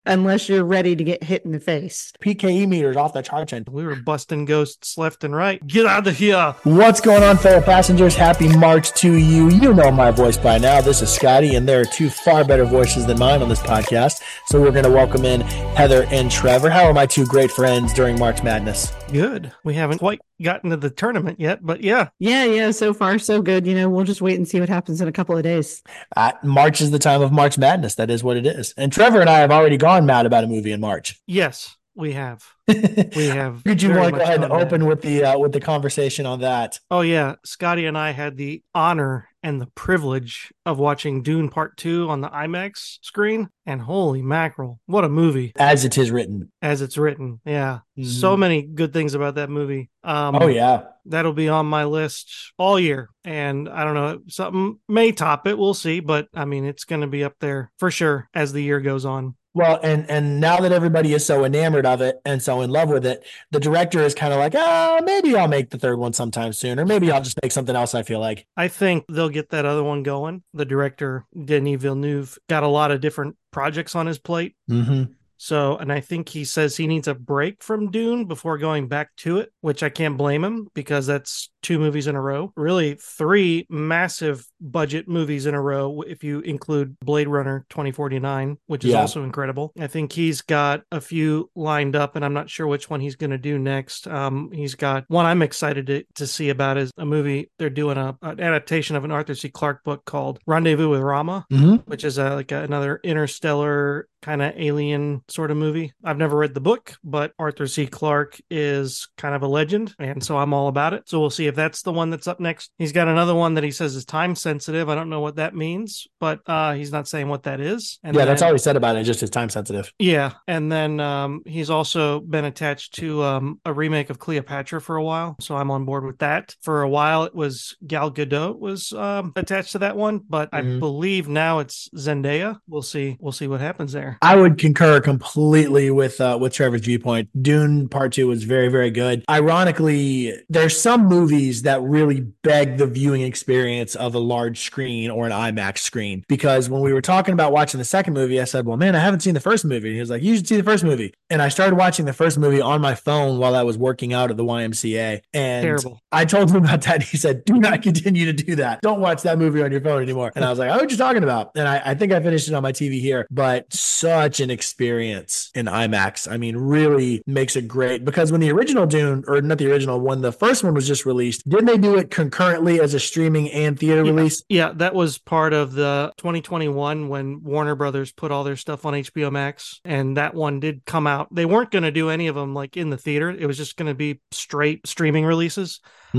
unless you're ready to get hit in the face. PKE meters off the charts. We were busting ghosts left and right. Get out of here. What's going on, fellow passengers? Happy March to you. You know my voice by now. This is Scotty, and there are two far better voices than mine on this podcast. So we're going to welcome in Heather and Trevor. How are my two great friends during March Madness? Good. We haven't quite gotten to the tournament yet, but yeah. Yeah. So far, so good. We'll just wait and see what happens in a couple of days. March is the time of March Madness. That is what it is. And Trevor and I have already gone mad about a movie in March. Yes, we have. We have. Could you want to go ahead and open with the conversation on that? Oh yeah, Scotty and I had the honor and the privilege of watching Dune Part 2 on the IMAX screen, and holy mackerel, what a movie. As it is written. As it's written, yeah. So many good things about that movie. Oh yeah. That'll be on my list all year, and I don't know, something may top it, we'll see, but I mean, it's going to be up there for sure as the year goes on. Well, and now that everybody is so enamored of it and so in love with it, the director is kind of like, maybe I'll make the third one sometime soon, or maybe I'll just make something else, I feel like. I think they'll get that other one going. The director, Denis Villeneuve, got a lot of different projects on his plate. Mm-hmm. So, and I think he says he needs a break from Dune before going back to it, which I can't blame him because that's 2 movies in a row. Really 3 massive budget movies in a row if you include Blade Runner 2049, which is also incredible. I think he's got a few lined up, and I'm not sure which one he's going to do next. He's got one I'm excited to see about is a movie. They're doing an adaptation of an Arthur C. Clarke book called Rendezvous with Rama, which is another interstellar kind of alien sort of movie. I've never read the book, but Arthur C. Clarke is kind of a legend, and so I'm all about it. So we'll see if that's the one that's up next. He's got another one that he says is time sensitive. I don't know what that means, but he's not saying what that is. And that's all he said about it, just it's time sensitive. Yeah, and then he's also been attached to a remake of Cleopatra for a while, so I'm on board with that. For a while, it was Gal Gadot was attached to that one, but I believe now it's Zendaya. We'll see what happens there. I would concur completely with Trevor's viewpoint. Dune Part 2 was very, very good. Ironically, there's some movies that really beg the viewing experience of a large screen or an IMAX screen. Because when we were talking about watching the second movie, I said, well, man, I haven't seen the first movie. And he was like, you should see the first movie. And I started watching the first movie on my phone while I was working out at the YMCA. And terrible. I told him about that. He said, do not continue to do that. Don't watch that movie on your phone anymore. And I was like, what are you talking about? And I think I finished it on my TV here. But such an experience in IMAX. I mean, really makes it great because when the original Dune, or not the original, when the first one was just released, didn't they do it concurrently as a streaming and theater release? Yeah, that was part of the 2021 when Warner Brothers put all their stuff on HBO Max, and that one did come out. They weren't going to do any of them like in the theater. It was just going to be straight streaming releases.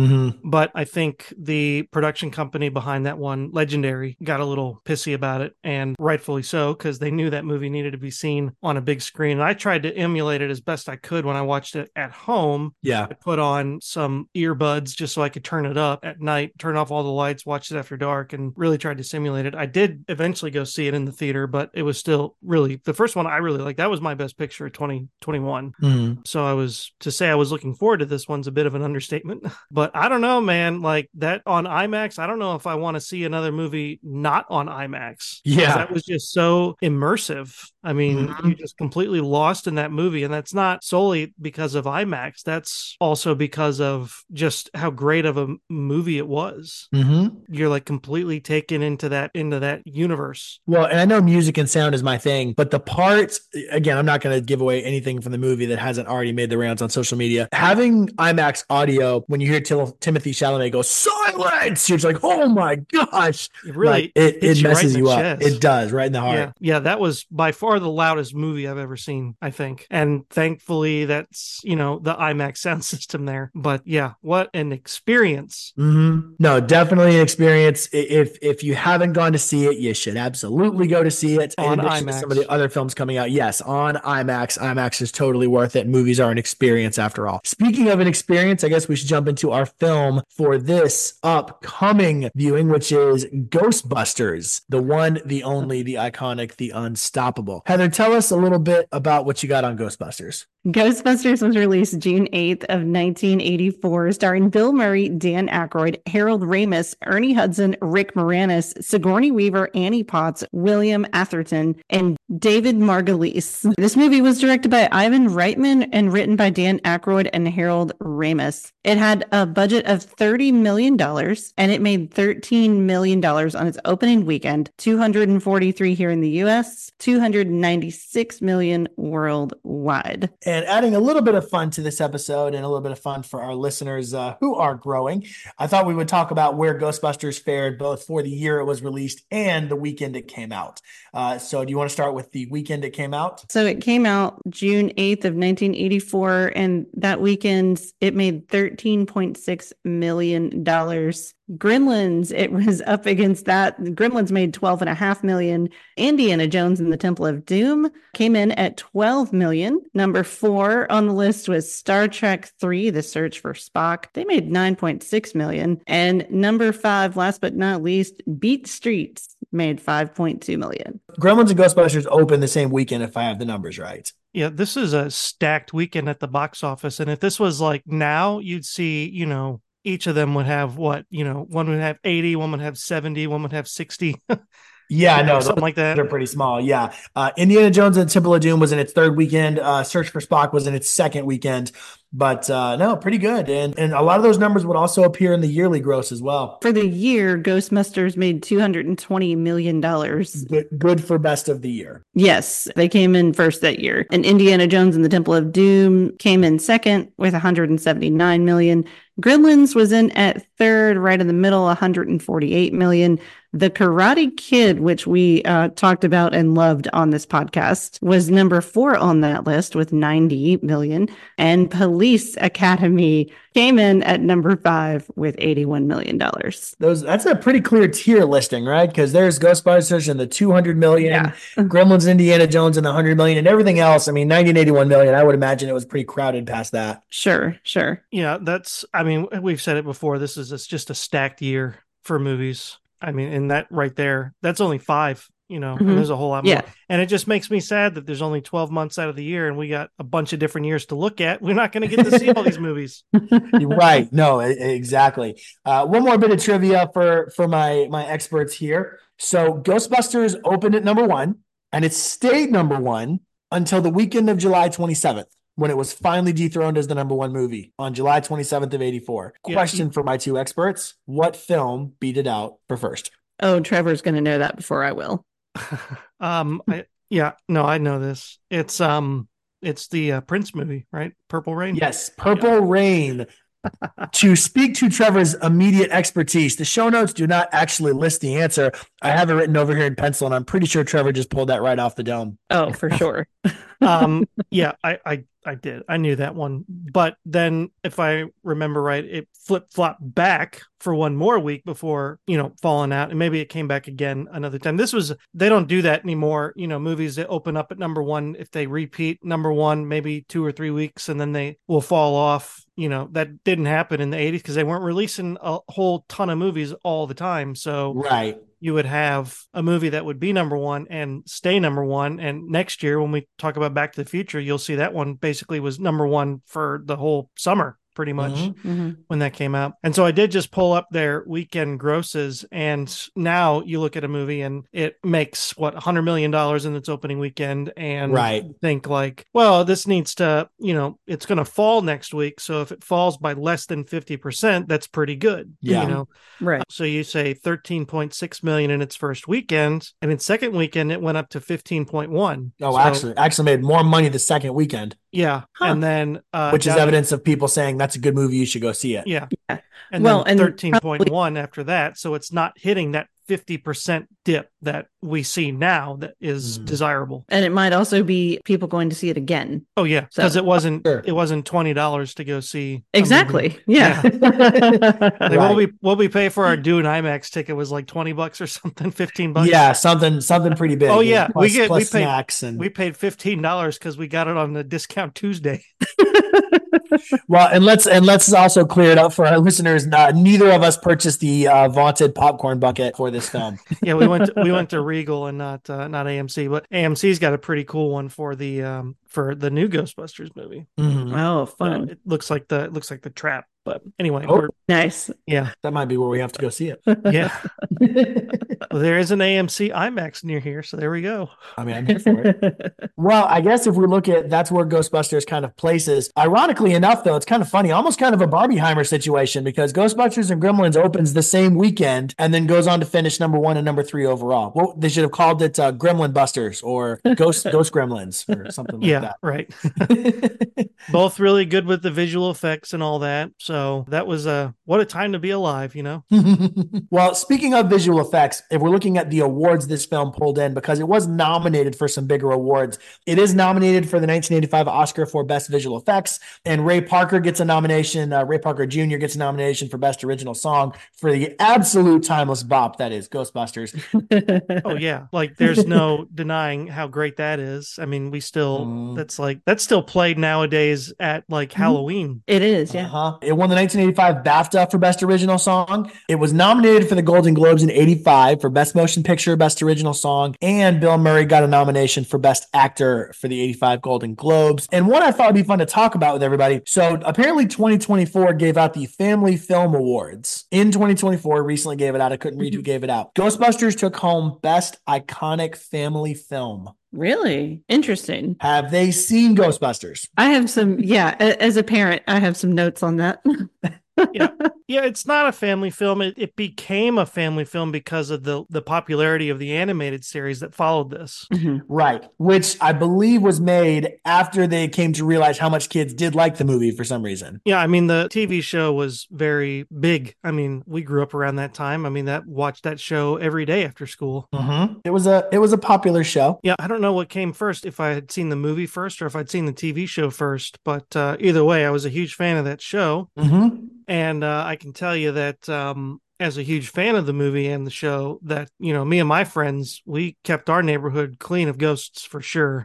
But I think the production company behind that one, Legendary, got a little pissy about it, and rightfully so, because they knew that movie needed to be seen on a big screen. And I tried to emulate it as best I could when I watched it at home. Yeah. I put on some earbuds just so I could turn it up at night, turn off all the lights, watch it after dark, and really tried to simulate it. I did eventually go see it in the theater, but it was still really, the first one I really liked. That was my best picture of 2021. So to say I was looking forward to this one's a bit of an understatement. But I don't know, man, like that on IMAX, I don't know if I want to see another movie not on IMAX. Yeah. That was just so immersive. I mean, you just completely lost in that movie. And that's not solely because of IMAX. That's also because of just how great of a movie it was. You're like completely taken into that universe. Well, and I know music and sound is my thing, but the parts, again, I'm not going to give away anything from the movie that hasn't already made the rounds on social media. Having IMAX audio, when you hear Timothy Chalamet go, silence, you're just like, oh my gosh. It really, like, it messes you up. Chest. It does, right in the heart. Yeah, that was by far the loudest movie I've ever seen, I think. And thankfully that's, the IMAX sound system there. But yeah, what an experience. No, definitely an experience. If you haven't gone to see it, you should absolutely go to see it. On in addition IMAX. to some of the other films coming out. Yes, on IMAX. IMAX is totally worth it. Movies are an experience after all. Speaking of an experience, I guess we should jump into our film for this upcoming viewing, which is Ghostbusters. The one, the only, the iconic, the unstoppable. Heather, tell us a little bit about what you got on Ghostbusters. Ghostbusters was released June 8th of 1984, starring Bill Murray, Dan Aykroyd, Harold Ramis, Ernie Hudson, Rick Moranis, Sigourney Weaver, Annie Potts, William Atherton, and David Margulies. This movie was directed by Ivan Reitman and written by Dan Aykroyd and Harold Ramis. It had a budget of $30 million and it made $13 million on its opening weekend, 243 here in the US, 296 million worldwide. And adding a little bit of fun to this episode and a little bit of fun for our listeners who are growing, I thought we would talk about where Ghostbusters fared both for the year it was released and the weekend it came out. So do you want to start with the weekend it came out? So it came out June 8th of 1984, and that weekend it made $13.6 million. Gremlins, it was up against that. Gremlins made $12.5 million. Indiana Jones and the Temple of Doom came in at $12 million. Number 4 on the list was Star Trek III: The Search for Spock. They made $9.6 million. And number 5, last but not least, Beat Streets made $5.2 million. Gremlins and Ghostbusters opened the same weekend, if I have the numbers right. Yeah, this is a stacked weekend at the box office. And if this was like now, you'd see, each of them would have one would have 80, one would have 70, one would have 60. Yeah, I know. Something like that. They're pretty small. Yeah. Indiana Jones and the Temple of Doom was in its third weekend. Search for Spock was in its second weekend. But no, pretty good. And a lot of those numbers would also appear in the yearly gross as well. For the year, Ghostbusters made $220 million. Good for best of the year. Yes, they came in first that year. And Indiana Jones and the Temple of Doom came in second with $179 million. Gremlins was in at third, right in the middle, $148 million. The Karate Kid, which we talked about and loved on this podcast, was number 4 on that list with $90 million. And Police Academy came in at number 5 with $81 million. That's a pretty clear tier listing, right? Because there's Ghostbusters and the $200 million, Yeah. Gremlins, Indiana Jones and the $100 million, and everything else. I mean, $81 million. I would imagine it was pretty crowded past that. Sure. Yeah, we've said it before. It's just a stacked year for movies. I mean, and that right there, that's only 5, and there's a whole lot more. Yeah. And it just makes me sad that there's only 12 months out of the year and we got a bunch of different years to look at. We're not going to get to see all these movies. Right. No, exactly. One more bit of trivia for my experts here. So Ghostbusters opened at number 1 and it stayed number 1 until the weekend of July 27th. When it was finally dethroned as the number 1 movie on July 27th of 84. Question for my 2 experts. What film beat it out for first? Oh, Trevor's going to know that before I will. I know this. It's the Prince movie, right? Purple Rain. Yes, Purple Rain. To speak to Trevor's immediate expertise, the show notes do not actually list the answer. I have it written over here in pencil, and I'm pretty sure Trevor just pulled that right off the dome. Oh, for sure. Yeah, I did. I knew that one. But then if I remember right, it flip-flopped back for one more week before, falling out. And maybe it came back again another time. They don't do that anymore. Movies that open up at number 1, if they repeat number 1, maybe 2 or 3 weeks, and then they will fall off. That didn't happen in the 80s because they weren't releasing a whole ton of movies all the time. So right. You would have a movie that would be number 1 and stay number 1. And next year, when we talk about Back to the Future, you'll see that one basically was number 1 for the whole summer, pretty much, when that came out. And so I did just pull up their weekend grosses. And now you look at a movie and it makes $100 million in its opening weekend. And think like, well, this needs to, it's going to fall next week. So if it falls by less than 50%, that's pretty good. Yeah. Right. So you say 13.6 million in its first weekend, and in second weekend it went up to 15.1. Oh, so, actually made more money the second weekend. Yeah. Huh. And then which is evidence of people saying that's a good movie, you should go see it. Yeah. And then 13.1 after that. So it's not hitting that 50% dip that we see now that is desirable. And it might also be people going to see it again. Oh yeah, because it wasn't $20 to go see. Exactly. Yeah. What we pay for our Dune IMAX ticket was like $20 or something, $15. Yeah, something pretty big. Oh yeah, plus snacks and we paid $15 because we got it on the discount Tuesday. Well, and let's also clear it up for our listeners. Neither of us purchased the vaunted popcorn bucket for this film. Yeah, we went to Regal and not AMC, but AMC's got a pretty cool one for the new Ghostbusters movie. Mhm. Oh, fun. It looks like the trap. But anyway, Oh. Nice. yeah, That might be where we have to go see it. yeah. Well, there is an AMC IMAX near here, so there we go. I mean, I'm here for it. Well, I guess if we look at that's where Ghostbusters kind of places. Ironically enough, though, it's kind of funny, almost kind of a Barbieheimer situation because Ghostbusters and Gremlins opens the same weekend and then goes on to finish number 1 and number 3 overall. Well, they should have called it Gremlin Busters or Ghost Gremlins or something like Yeah, right. Both really good with the visual effects and all that. So that was what a time to be alive, you know? Well, speaking of visual effects, if we're looking at the awards this film pulled in, because it was nominated for some bigger awards, it is nominated for the 1985 Oscar for Best Visual Effects, and Ray Parker gets a nomination. Ray Parker Jr. gets a nomination for Best Original Song for the absolute timeless bop that is Ghostbusters. Oh yeah, like there's no denying how great that is. I mean, we still that's still played nowadays at like Halloween. It is, yeah. It won the 1985 BAFTA for Best Original Song. It was nominated for the Golden Globes in 85 for Best Motion Picture, Best Original Song, and Bill Murray got a nomination for Best Actor for the 85 Golden Globes. And one I thought would be fun to talk about with everybody. So apparently 2024 gave out the Family Film Awards. In 2024, recently gave it out. I couldn't read who gave it out. Ghostbusters took home Best Iconic Family Film. Really interesting. Have they seen Ghostbusters? I have some, yeah, as a parent, I have some notes on that. Yeah, it's not a family film. It became a family film because of the popularity of the animated series that followed this. Right, which I believe was made after they came to realize how much kids did like the movie for some reason. Yeah, I mean, the TV show was very big. I mean, we grew up around that time. I mean, watched that show every day after school. It was a popular show. Yeah, I don't know what came first, if I had seen the movie first or if I'd seen the TV show first, but either way, I was a huge fan of that show. And I can tell you that as a huge fan of the movie and the show, that, you know, me and my friends, we kept our neighborhood clean of ghosts for sure.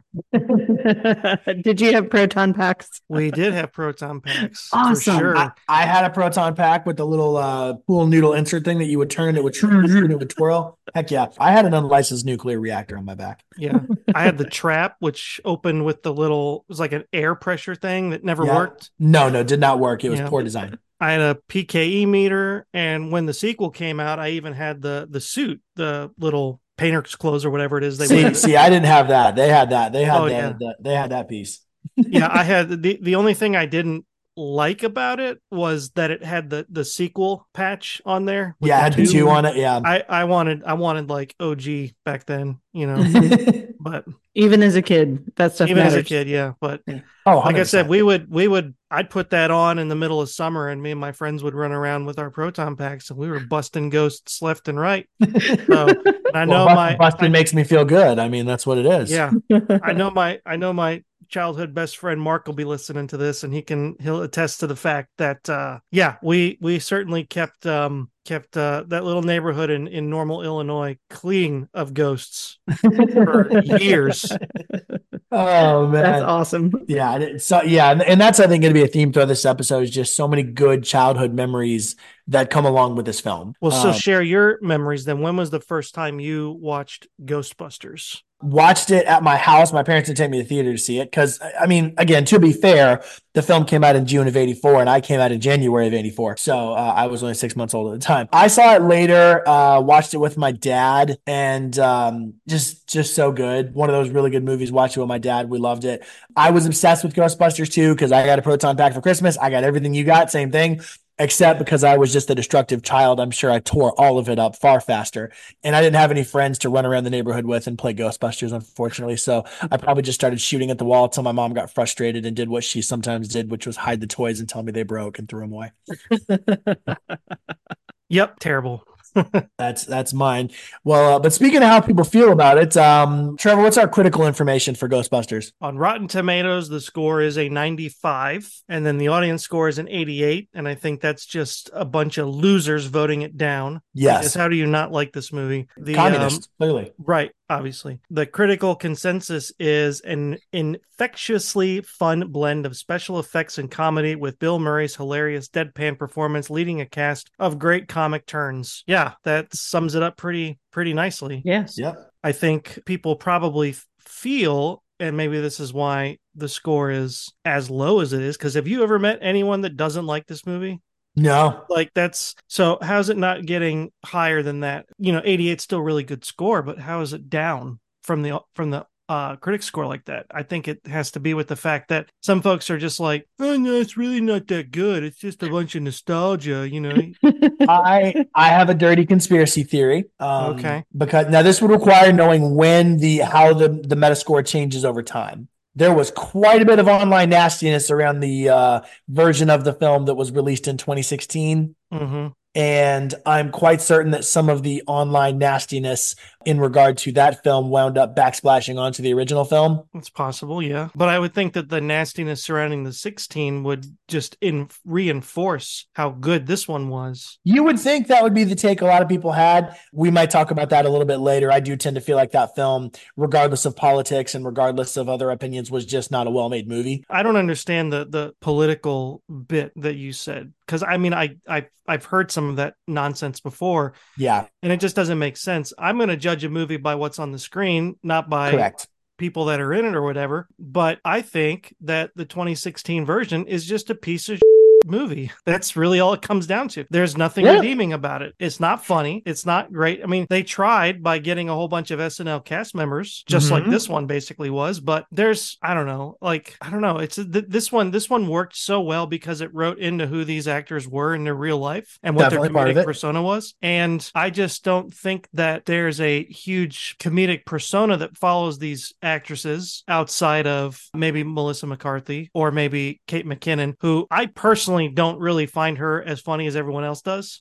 Did you have proton packs? We did have proton packs. Awesome. For sure. I had a proton pack with the little pool noodle insert thing that you would turn, it would and it would twirl. Heck yeah. I had an unlicensed nuclear reactor on my back. Yeah. I had the trap, which opened with it was like an air pressure thing that never worked. No, did not work. It was poor design. I had a PKE meter, and when the sequel came out, I even had the suit, the little painter's clothes or whatever it is. See, I didn't have that. They had that. They had they had that piece. Yeah, I had the only thing I didn't like about it was that it had the sequel patch on there. Yeah, it had the 2 on it. Yeah, I wanted like OG back then, you know. But even as a kid, that stuff even matters. as a kid, yeah. But oh, like I said, I'd put that on in the middle of summer, and me and my friends would run around with our proton packs, and we were busting ghosts left and right. So I know busting makes me feel good. I mean, that's what it is. Yeah, I know my childhood best friend Mark will be listening to this, and he'll attest to the fact that we certainly kept that little neighborhood in Normal, Illinois clean of ghosts for years. Oh man, that's awesome. Yeah, so and that's I think going to be a theme throughout this episode is just so many good childhood memories that come along with this film. Well, so share your memories then. When was the first time you watched Ghostbusters? Watched it at my house. My parents didn't take me to the theater to see it because, I mean, again, to be fair, the film came out in June of 84 and I came out in January of 84. So I was only 6 months old at the time. I saw it later, watched it with my dad, and just so good. One of those really good movies. Watched it with my dad. We loved it. I was obsessed with Ghostbusters too because I got a proton pack for Christmas. I got everything you got, same thing. Except because I was just a destructive child, I'm sure I tore all of it up far faster. And I didn't have any friends to run around the neighborhood with and play Ghostbusters, unfortunately. So I probably just started shooting at the wall until my mom got frustrated and did what she sometimes did, which was hide the toys and tell me they broke and threw them away. Yep, terrible. That's mine. Well, but speaking of how people feel about it, Trevor, what's our critical information for Ghostbusters? On Rotten Tomatoes, the score is a 95, and then the audience score is an 88. And I think that's just a bunch of losers voting it down. Yes. Because how do you not like this movie? Communist, clearly. Right. obviously. The critical consensus is an infectiously fun blend of special effects and comedy, with Bill Murray's hilarious deadpan performance leading a cast of great comic turns. Yeah, that sums it up pretty nicely. Yes. Yep. I think people probably feel, and maybe this is why the score is as low as it is, because have you ever met anyone that doesn't like this movie? No. Like, that's so how's it not getting higher than that? 88 still really good score, but how is it down from the critic score like that? I think it has to be with the fact that some folks are just like, oh no, it's really not that good. It's just a bunch of nostalgia, I have a dirty conspiracy theory. Okay. Because now this would require knowing how the Metascore changes over time. There was quite a bit of online nastiness around the version of the film that was released in 2016. Mm-hmm. And I'm quite certain that some of the online nastiness in regard to that film wound up backsplashing onto the original film. It's possible, yeah. But I would think that the nastiness surrounding the 16 would just reinforce how good this one was. You would think that would be the take a lot of people had. We might talk about that a little bit later. I do tend to feel like that film, regardless of politics and regardless of other opinions, was just not a well-made movie. I don't understand the political bit that you said, because I mean, I've heard some of that nonsense before. Yeah. And it just doesn't make sense. I'm going to judge a movie by what's on the screen, not by Correct. people that are in it or whatever. But I think that the 2016 version is just a piece of movie. That's really all it comes down to. There's nothing redeeming about it. It's not funny. It's not great. I mean, they tried by getting a whole bunch of SNL cast members, just like this one basically was, but there's, I don't know. It's this one worked so well because it wrote into who these actors were in their real life and what Definitely their comedic persona was. And I just don't think that there's a huge comedic persona that follows these actresses outside of maybe Melissa McCarthy or maybe Kate McKinnon, who I personally don't really find her as funny as everyone else does.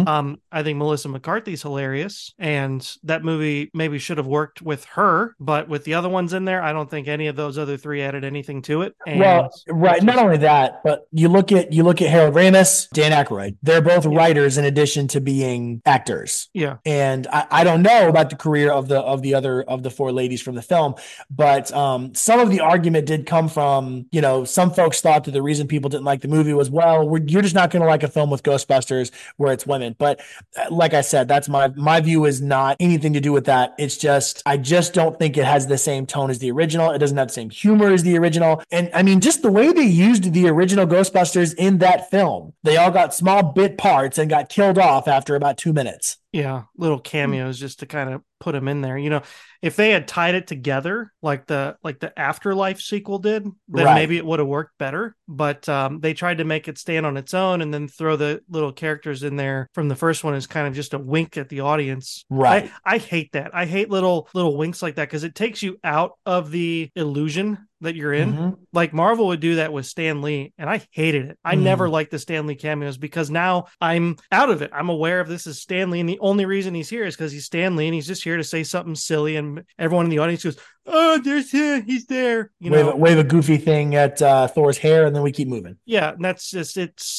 I think Melissa McCarthy's hilarious, and that movie maybe should have worked with her, but with the other ones in there, I don't think any of those other three added anything to it. And right. Not only that, but you look at Harold Ramis, Dan Aykroyd. They're both writers in addition to being actors. Yeah. And I don't know about the career of the four ladies from the film, but some of the argument did come from, some folks thought that the reason people didn't like the movie was, you're just not going to like a film with Ghostbusters where it's women. But like I said, that's my view is not anything to do with that. It's just, I just don't think it has the same tone as the original. It doesn't have the same humor as the original. And I mean, just the way they used the original Ghostbusters in that film, they all got small bit parts and got killed off after about 2 minutes. Yeah, little cameos just to kind of put them in there. If they had tied it together like the Afterlife sequel did, then maybe it would have worked better. But they tried to make it stand on its own and then throw the little characters in there from the first one as kind of just a wink at the audience. Right. I hate that. I hate little winks like that because it takes you out of the illusion that you're in. Like Marvel would do that with Stan Lee, and I hated it. I never liked the Stan Lee cameos because now I'm out of it. I'm aware of this is Stan Lee, and the only reason he's here is because he's Stan Lee, and he's just here to say something silly, and everyone in the audience goes, "Oh, there's him. He's there." Wave a goofy thing at Thor's hair, and then we keep moving. Yeah, and that's just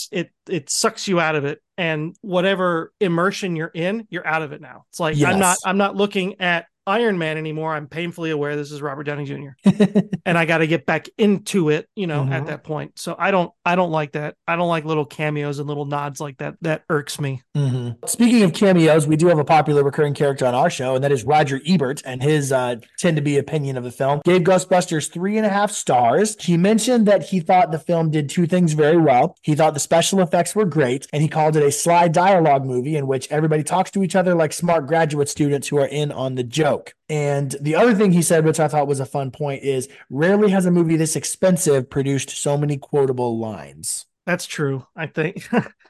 it sucks you out of it, and whatever immersion you're in, you're out of it now. It's like I'm not looking at Iron Man anymore. I'm painfully aware this is Robert Downey Jr. and I got to get back into it, at that point. So I don't like that. I don't like little cameos and little nods like that. That irks me. Speaking of cameos, we do have a popular recurring character on our show, and that is Roger Ebert, and his tend to be opinion of the film. Gave Ghostbusters 3.5 stars. He mentioned that he thought the film did two things very well. He thought the special effects were great, and he called it a sly dialogue movie in which everybody talks to each other like smart graduate students who are in on the joke. And the other thing he said, which I thought was a fun point, is rarely has a movie this expensive produced so many quotable lines. That's true, I think.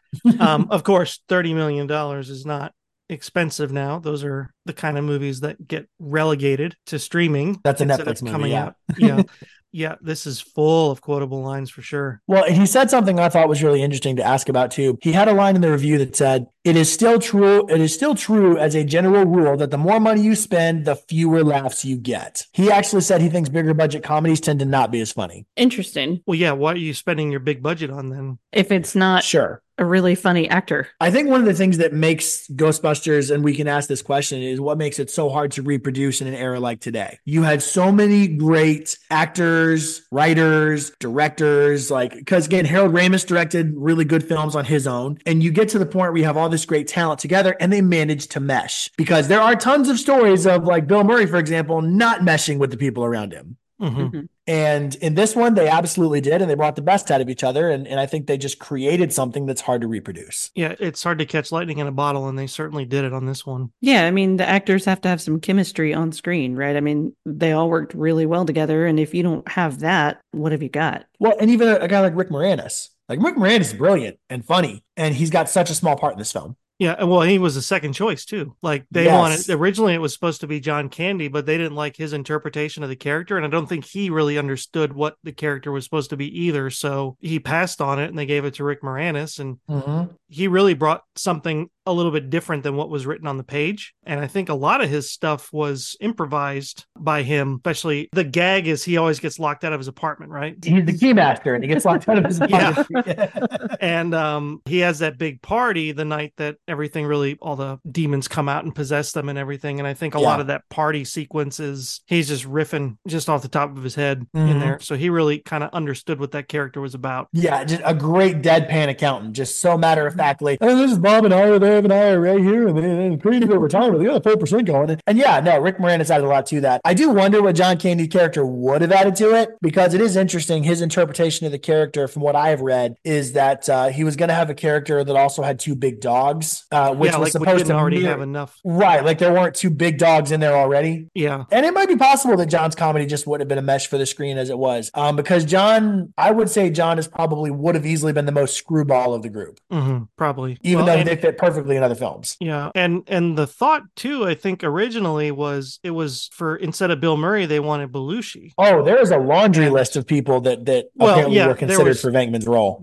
Of course, $30 million is not expensive now. Those are the kind of movies that get relegated to streaming. That's a Netflix movie, coming out. Yeah. Yeah, this is full of quotable lines for sure. Well, he said something I thought was really interesting to ask about too. He had a line in the review that said, It is still true as a general rule that the more money you spend, the fewer laughs you get." He actually said he thinks bigger budget comedies tend to not be as funny. Interesting. Well, yeah, what are you spending your big budget on then? If it's not sure a really funny actor. I think one of the things that makes Ghostbusters, and we can ask this question, is what makes it so hard to reproduce in an era like today. You had so many great actors, writers, directors, like, because again, Harold Ramis directed really good films on his own. And you get to the point where you have all this great talent together and they manage to mesh, because there are tons of stories of, like, Bill Murray, for example, not meshing with the people around him. Mm-hmm. And in this one, they absolutely did, and they brought the best out of each other. And I think they just created something that's hard to reproduce. Yeah, it's hard to catch lightning in a bottle, and they certainly did it on this one. Yeah, I mean, the actors have to have some chemistry on screen, right? I mean, they all worked really well together. And if you don't have that, what have you got? Well, and even a guy like Rick Moranis. Like, Rick Moranis is brilliant and funny, and he's got such a small part in this film. Yeah, well, he was a second choice too. Like, they wanted, originally it was supposed to be John Candy, but they didn't like his interpretation of the character, and I don't think he really understood what the character was supposed to be either. So he passed on it, and they gave it to Rick Moranis, and he really brought something a little bit different than what was written on the page. And I think a lot of his stuff was improvised by him, especially the gag is he always gets locked out of his apartment, right? He's the keymaster and he gets locked out of his apartment. Yeah. And he has that big party the night that everything really, all the demons come out and possess them and everything. And I think a lot of that party sequence is he's just riffing just off the top of his head in there. So he really kind of understood what that character was about. Yeah, just a great deadpan accountant, just so matter-of-factly, oh, this is Bob and I, Dave and I are right here, and then pretty good retirement, they got 4% going. And yeah, no, Rick Moranis added a lot to that. I do wonder what John Candy's character would have added to it, because it is interesting. His interpretation of the character, from what I have read, is that he was going to have a character that also had two big dogs, which was supposed to already have enough. Right, like there weren't two big dogs in there already. Yeah. And it might be possible that John's comedy just wouldn't have been a mesh for the screen as it was, because John, I would say John is probably would have easily been the most screwball of the group. Probably. Even though they fit perfectly in other films. Yeah. And the thought too, I think originally was it was for, instead of Bill Murray, they wanted Belushi. Oh, there is a laundry list of people that apparently were considered for Venkman's role.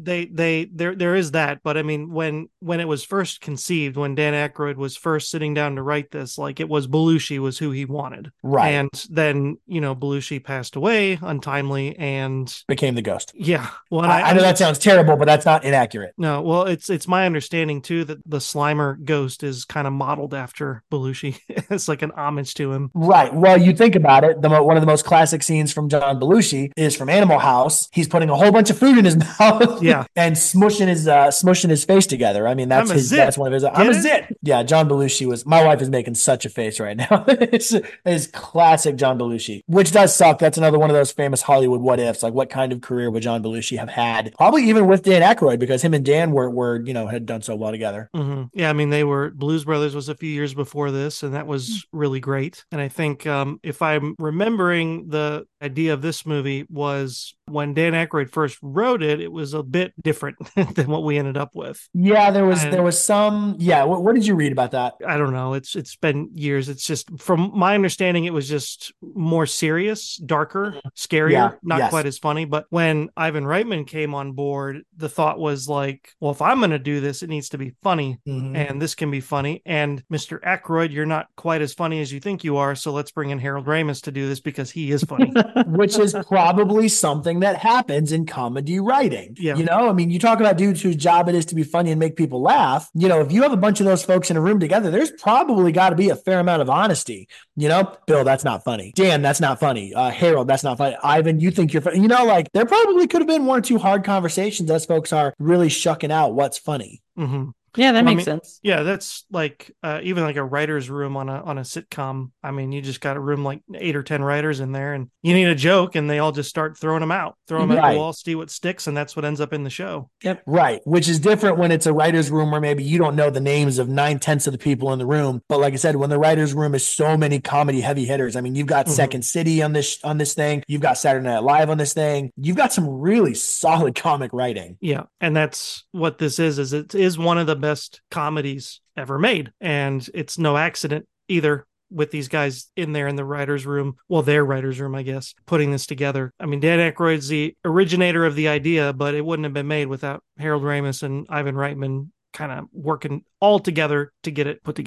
There is that, but I mean, when it was first conceived, when Dan Aykroyd was first sitting down to write this, like, it was Belushi was who he wanted. Right. And then, Belushi passed away untimely and became the ghost. Yeah. Well, I know that sounds terrible, but that's not inaccurate. No, well, it's my understanding too that the Slimer ghost is kind of modeled after Belushi. It's like an homage to him. Right. Well, you think about it, one of the most classic scenes from John Belushi is from Animal House. He's putting a whole bunch of food in his mouth, and smushing his face together. I mean, that's one of his. I'm a zit. Yeah, John Belushi was. My wife is making such a face right now. It's classic John Belushi, which does suck. That's another one of those famous Hollywood what ifs. Like, what kind of career would John Belushi have had? Probably even with Dan Aykroyd, because him and Dan were had done so well together. Yeah, I mean, they were. Blues Brothers was a few years before this, and that was really great. And I think if I'm remembering, the idea of this movie was when Dan Aykroyd first wrote it, it was a bit different than what we ended up with. Yeah, there was some. Yeah, what did you read about that? I don't know. It's been years. It's just, from my understanding, it was just more serious, darker, scarier, not quite as funny. But when Ivan Reitman came on board, the thought was like, well, if I'm going to do this, it needs to be funny, and this can be funny. And Mr. Aykroyd, you're not quite as funny as you think you are, so let's bring in Harold Ramis to do this because he is funny. Which is probably something that happens in comedy writing. Yeah. I mean, you talk about dudes whose job it is to be funny and make people laugh. If you have a bunch of those folks in a room together, there's probably got to be a fair amount of honesty. Bill, that's not funny. Dan, that's not funny. Harold, that's not funny. Ivan, you think you're funny. There probably could have been one or two hard conversations as folks are really shucking out what's funny. Yeah, that makes sense. Yeah, that's like even like a writer's room on a sitcom. I mean, you just got a room like 8 or 10 writers in there, and you need a joke, and they all just start throwing them out, at the wall, see what sticks, and that's what ends up in the show. Yep. Right, which is different when it's a writer's room where maybe you don't know the names of 9/10 of the people in the room. But like I said, when the writer's room is so many comedy heavy hitters, I mean, you've got Second City on this thing, you've got Saturday Night Live on this thing, you've got some really solid comic writing. Yeah, and that's what this is it is one of the best comedies ever made, and it's no accident either, with these guys in there in the writer's room, their writer's room, I guess, putting this together. I mean, Dan Aykroyd's the originator of the idea, but it wouldn't have been made without Harold Ramis and Ivan Reitman kind of working all together to get it put together.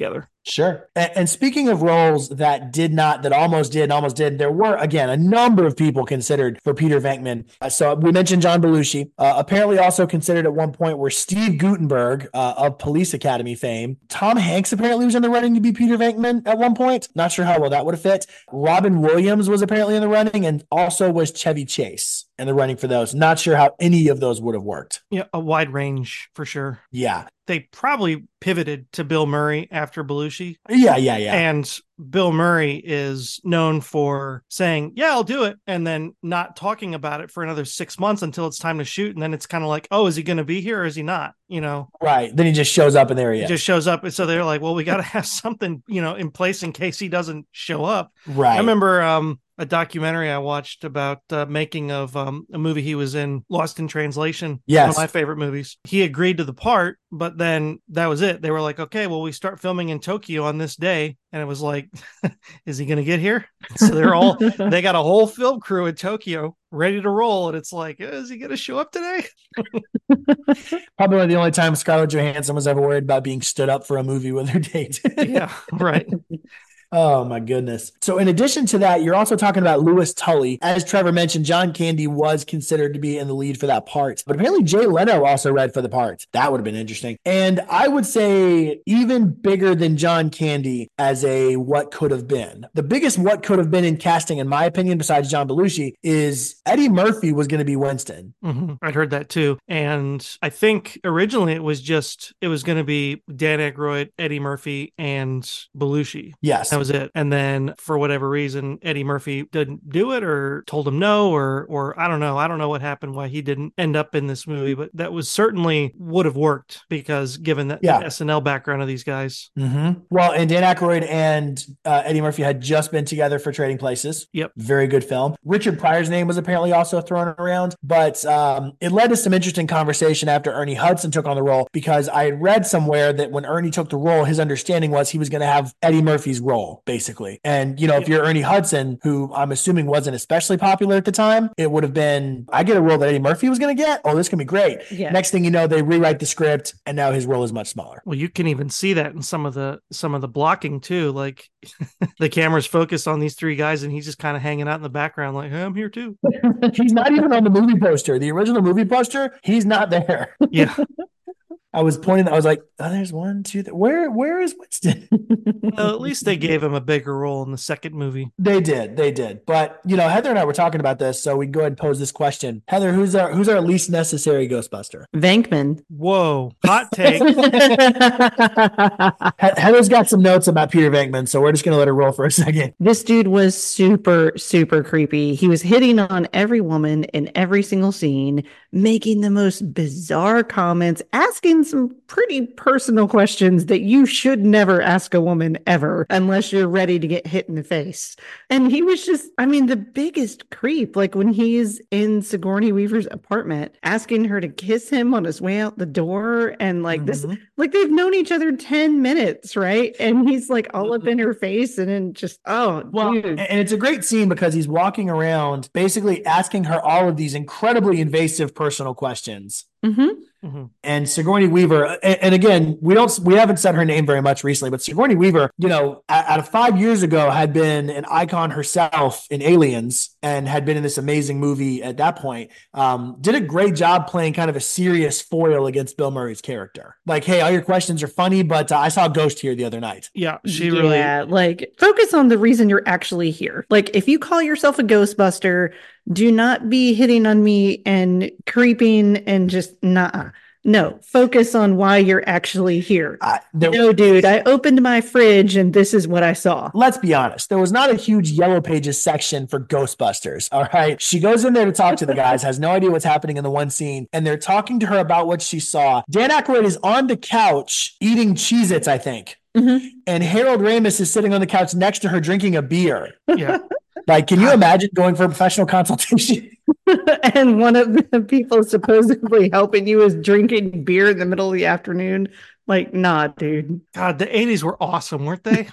Sure. And speaking of roles that almost did, there were, again, a number of people considered for Peter Venkman. So we mentioned John Belushi, apparently also considered at one point were Steve Guttenberg of Police Academy fame. Tom Hanks apparently was in the running to be Peter Venkman at one point. Not sure how well that would have fit. Robin Williams was apparently in the running, and also was Chevy Chase in the running for those. Not sure how any of those would have worked. Yeah, a wide range for sure. Yeah. They probably pivoted to Bill Murray after Belushi. Yeah. And Bill Murray is known for saying, yeah, I'll do it, and then not talking about it for another 6 months until it's time to shoot. And then it's kind of like, oh, is he going to be here or is he not? You know? Right. Then he just shows up and there he is. He just shows up. And so they're like, well, we got to have something, in place in case he doesn't show up. Right. I remember a documentary I watched about making of a movie he was in, Lost in Translation. Yes. One of my favorite movies. He agreed to the part, but then that was it. They were like, okay, well, we start filming in Tokyo on this day. And it was like, is he going to get here? So they got a whole film crew in Tokyo ready to roll. And it's like, is he going to show up today? Probably the only time Scarlett Johansson was ever worried about being stood up for a movie with her date. Yeah, right. Oh, my goodness. So in addition to that, you're also talking about Louis Tully. As Trevor mentioned, John Candy was considered to be in the lead for that part. But apparently Jay Leno also read for the part. That would have been interesting. And I would say even bigger than John Candy as a what could have been. The biggest what could have been in casting, in my opinion, besides John Belushi, is Eddie Murphy was going to be Winston. Mm-hmm. I'd heard that too. And I think originally it was going to be Dan Aykroyd, Eddie Murphy, and Belushi. Yes. That was it. And then for whatever reason, Eddie Murphy didn't do it or told him no, or I don't know. I don't know what happened, why he didn't end up in this movie, but that was certainly would have worked because given the SNL background of these guys. Mm-hmm. Well, and Dan Aykroyd and Eddie Murphy had just been together for Trading Places. Yep. Very good film. Richard Pryor's name was apparently also thrown around, but it led to some interesting conversation after Ernie Hudson took on the role, because I had read somewhere that when Ernie took the role, his understanding was he was going to have Eddie Murphy's role, basically. And, if you're Ernie Hudson, who I'm assuming wasn't especially popular at the time, it would have been, I get a role that Eddie Murphy was going to get. Oh, this can be great. Yeah. Next thing you know, they rewrite the script and now his role is much smaller. Well, you can even see that in some of the blocking too. Like the camera's focused on these three guys and he's just kind of hanging out in the background like, hey, I'm here too. He's not even on the movie poster. The original movie poster, he's not there. Yeah. I was pointing, I was like, oh, there's one, two, where is Winston? Well, at least they gave him a bigger role in the second movie. They did. But, Heather and I were talking about this, so we can go ahead and pose this question. Heather, who's our least necessary Ghostbuster? Venkman. Whoa, hot take. Heather's got some notes about Peter Venkman, so we're just going to let her roll for a second. This dude was super, super creepy. He was hitting on every woman in every single scene, making the most bizarre comments, asking some pretty personal questions that you should never ask a woman ever unless you're ready to get hit in the face. And he was just, the biggest creep. Like when he's in Sigourney Weaver's apartment, asking her to kiss him on his way out the door. And this, they've known each other 10 minutes, right? And he's like all up in her face and then just, dude. And it's a great scene because he's walking around basically asking her all of these incredibly invasive personal questions. Mm-hmm. Mm-hmm. And Sigourney Weaver, and again, we haven't said her name very much recently, but Sigourney Weaver, out of 5 years ago, had been an icon herself in Aliens and had been in this amazing movie at that point. Did a great job playing kind of a serious foil against Bill Murray's character. Like, hey, all your questions are funny, but I saw a ghost here the other night. Yeah, she really. Yeah, focus on the reason you're actually here. Like, if you call yourself a Ghostbuster, do not be hitting on me and creeping and just nah. No, focus on why you're actually here. No, dude, I opened my fridge and this is what I saw. Let's be honest. There was not a huge Yellow Pages section for Ghostbusters. All right. She goes in there to talk to the guys, has no idea what's happening in the one scene, and they're talking to her about what she saw. Dan Aykroyd is on the couch eating Cheez-Its, I think. Mm-hmm. And Harold Ramis is sitting on the couch next to her drinking a beer. Yeah. Can you imagine going for a professional consultation? And one of the people supposedly helping you is drinking beer in the middle of the afternoon. Nah, dude. God, the 80s were awesome, weren't they?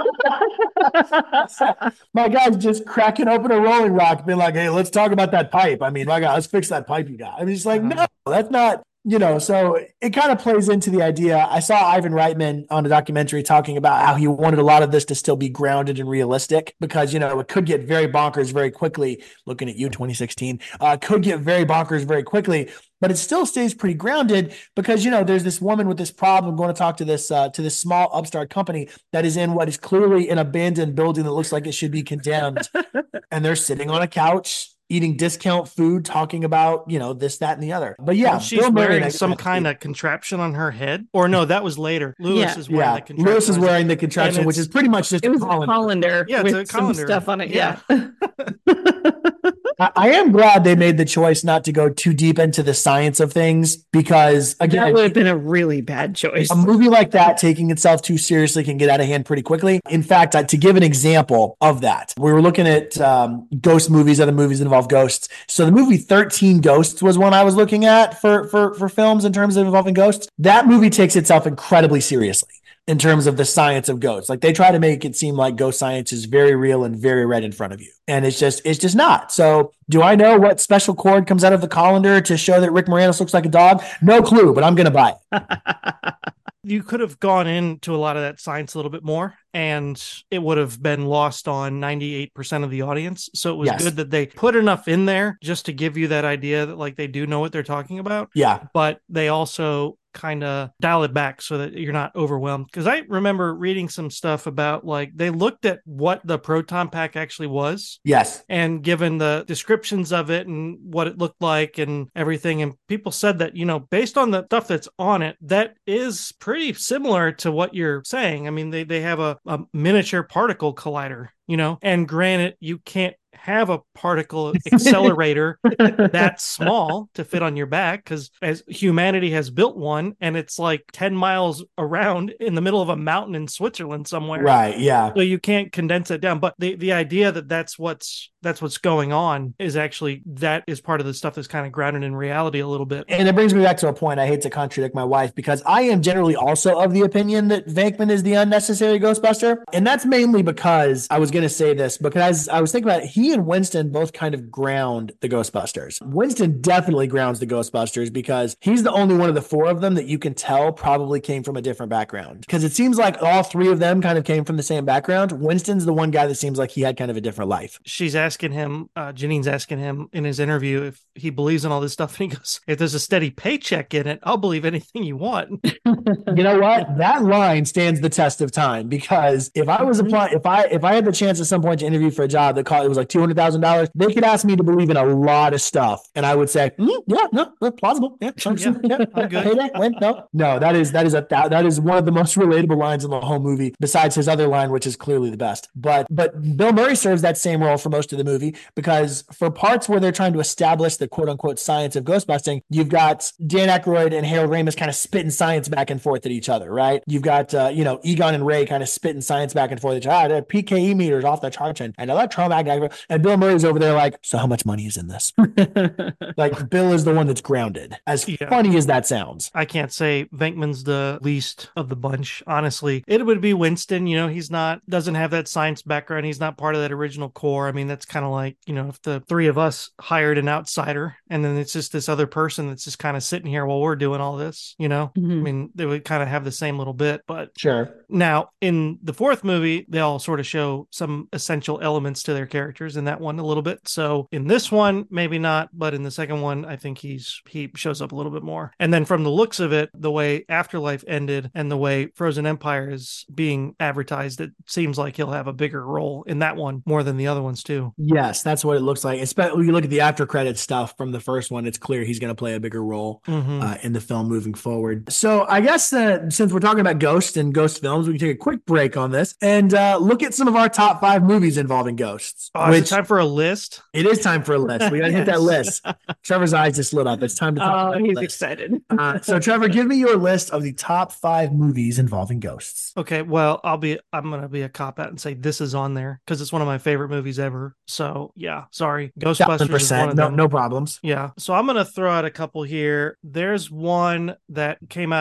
My guy's just cracking open a Rolling Rock, being like, hey, let's talk about that pipe. My God, let's fix that pipe you got. I'm just like, no, that's not So it kind of plays into the idea. I saw Ivan Reitman on a documentary talking about how he wanted a lot of this to still be grounded and realistic because, it could get very bonkers very quickly. Looking at you, 2016, could get very bonkers very quickly, but it still stays pretty grounded because, there's this woman with this problem going to talk to this small upstart company that is in what is clearly an abandoned building that looks like it should be condemned. And they're sitting on a couch eating discount food, talking about, this, that, and the other. But yeah, well, she's wearing some kind of contraption on her head. Or no, that was later. Lewis is wearing the contraption. Lewis is wearing the contraption, which is pretty much just a colander. Yeah, with some stuff on it. Yeah. I am glad they made the choice not to go too deep into the science of things because, again, that would have been a really bad choice. A movie like that, taking itself too seriously, can get out of hand pretty quickly. In fact, to give an example of that, we were looking at ghost movies, other movies that involve ghosts. So the movie 13 Ghosts was one I was looking at for films in terms of involving ghosts. That movie takes itself incredibly seriously in terms of the science of ghosts. Like, they try to make it seem like ghost science is very real and very right in front of you. And it's just not. So do I know what special cord comes out of the colander to show that Rick Moranis looks like a dog? No clue, but I'm going to buy it. You could have gone into a lot of that science a little bit more, and it would have been lost on 98% of the audience. So it was good that they put enough in there just to give you that idea that, like, they do know what they're talking about. Yeah. But they also kind of dial it back so that you're not overwhelmed. Because I remember reading some stuff about, like, they looked at what the proton pack actually was. Yes. And given the descriptions of it and what it looked like and everything, and people said that, based on the stuff that's on it, that is pretty similar to what you're saying. I mean, they have a miniature particle collider, and granted, you can't have a particle accelerator that small to fit on your back, because as humanity has built one, and it's like 10 miles around in the middle of a mountain in Switzerland somewhere. Right. Yeah. So you can't condense it down. But the idea that that's what's going on is actually, that is part of the stuff that's kind of grounded in reality a little bit. And it brings me back to a point. I hate to contradict my wife, because I am generally also of the opinion that Venkman is the unnecessary Ghostbuster. And that's mainly because I was going to say this, because I was thinking about it, he and Winston both kind of ground the Ghostbusters. Winston definitely grounds the Ghostbusters because he's the only one of the four of them that you can tell probably came from a different background. Because it seems like all three of them kind of came from the same background. Winston's the one guy that seems like he had kind of a different life. She's asking him, Janine's asking him in his interview if he believes in all this stuff. And he goes, if there's a steady paycheck in it, I'll believe anything you want. You know what? That line stands the test of time, because if I was applying, if I had the chance at some point to interview for a job that it was like $200,000, they could ask me to believe in a lot of stuff, and I would say, yeah, no, plausible, yeah, I'm good. Payday, win, no. That is one of the most relatable lines in the whole movie, besides his other line, which is clearly the best. But Bill Murray serves that same role for most of the movie, because for parts where they're trying to establish the quote unquote science of ghostbusting, you've got Dan Aykroyd and Harold Ramis kind of spitting science back and forth at each other, right? You've got Egon and Ray kind of spitting science back and forth at each other. PKE meters off the charts and electromagnetic, and Bill Murray's over there like, so how much money is in this? Like, Bill is the one that's grounded, as funny as that sounds. I can't say Venkman's the least of the bunch, honestly. It would be Winston. He's doesn't have that science background. He's not part of that original core. I mean, that's kind of like, if the three of us hired an outsider and then it's just this other person that's just kind of sitting here while we're doing all this, Mm-hmm. I mean, they would kind of have the same little bit, but sure. Now, in the fourth movie, they all sort of show some essential elements to their characters in that one a little bit. So in this one, maybe not, but in the second one, I think he shows up a little bit more. And then from the looks of it, the way Afterlife ended and the way Frozen Empire is being advertised, it seems like he'll have a bigger role in that one more than the other ones too. Yes, that's what it looks like. Especially when you look at the after credit stuff from the first one, it's clear he's going to play a bigger role in the film moving forward. So I guess since we're talking about ghosts and ghost films, we can take a quick break on this and look at some of our top 5 movies involving ghosts. Is it time for a list? It is time for a list. We got to hit that list. Trevor's eyes just lit up. It's time to talk. Oh, he's excited. So Trevor, give me your list of the top 5 movies involving ghosts. Okay, well, I'm going to be a cop out and say this is on there because it's one of my favorite movies ever. So yeah, sorry. Ghostbusters is one of them. No problems. Yeah. So I'm going to throw out a couple here. There's one that came out a few years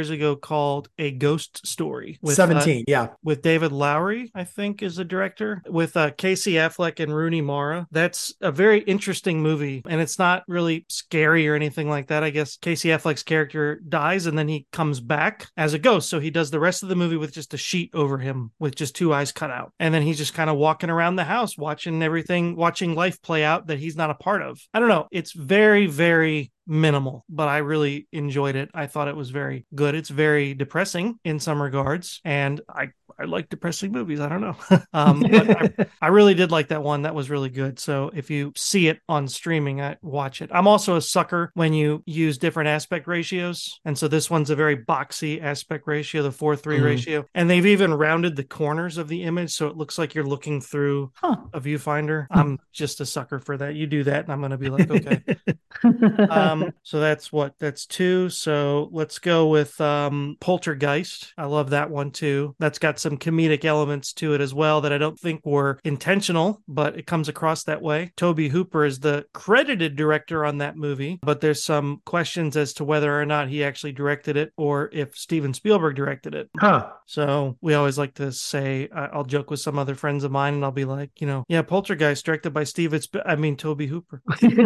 years ago called A Ghost Story. With, 17, yeah. With David Lowery, I think, is the director, with Casey Affleck and Rooney Mara. That's a very interesting movie, and it's not really scary or anything like that. I guess Casey Affleck's character dies, and then he comes back as a ghost. So he does the rest of the movie with just a sheet over him with just 2 eyes cut out. And then he's just kind of walking around the house, watching everything, watching life play out that he's not a part of. I don't know. It's very, very minimal, but I really enjoyed it. I thought it was very good. It's very depressing in some regards, and I like depressing movies. I don't know. But I really did like that one. That was really good. So if you see it on streaming, I watch it. I'm also a sucker when you use different aspect ratios. And so this one's a very boxy aspect ratio, the 4:3 ratio. And they've even rounded the corners of the image. So it looks like you're looking through a viewfinder. I'm just a sucker for that. You do that and I'm going to be like, okay. So that's 2. So let's go with Poltergeist. I love that one too. That's got some comedic elements to it as well that I don't think were intentional, but it comes across that way. Tobe Hooper is the credited director on that movie, but there's some questions as to whether or not he actually directed it or if Steven Spielberg directed it. So we always like to say, I'll joke with some other friends of mine and I'll be like, yeah, Poltergeist directed by Tobe Hooper.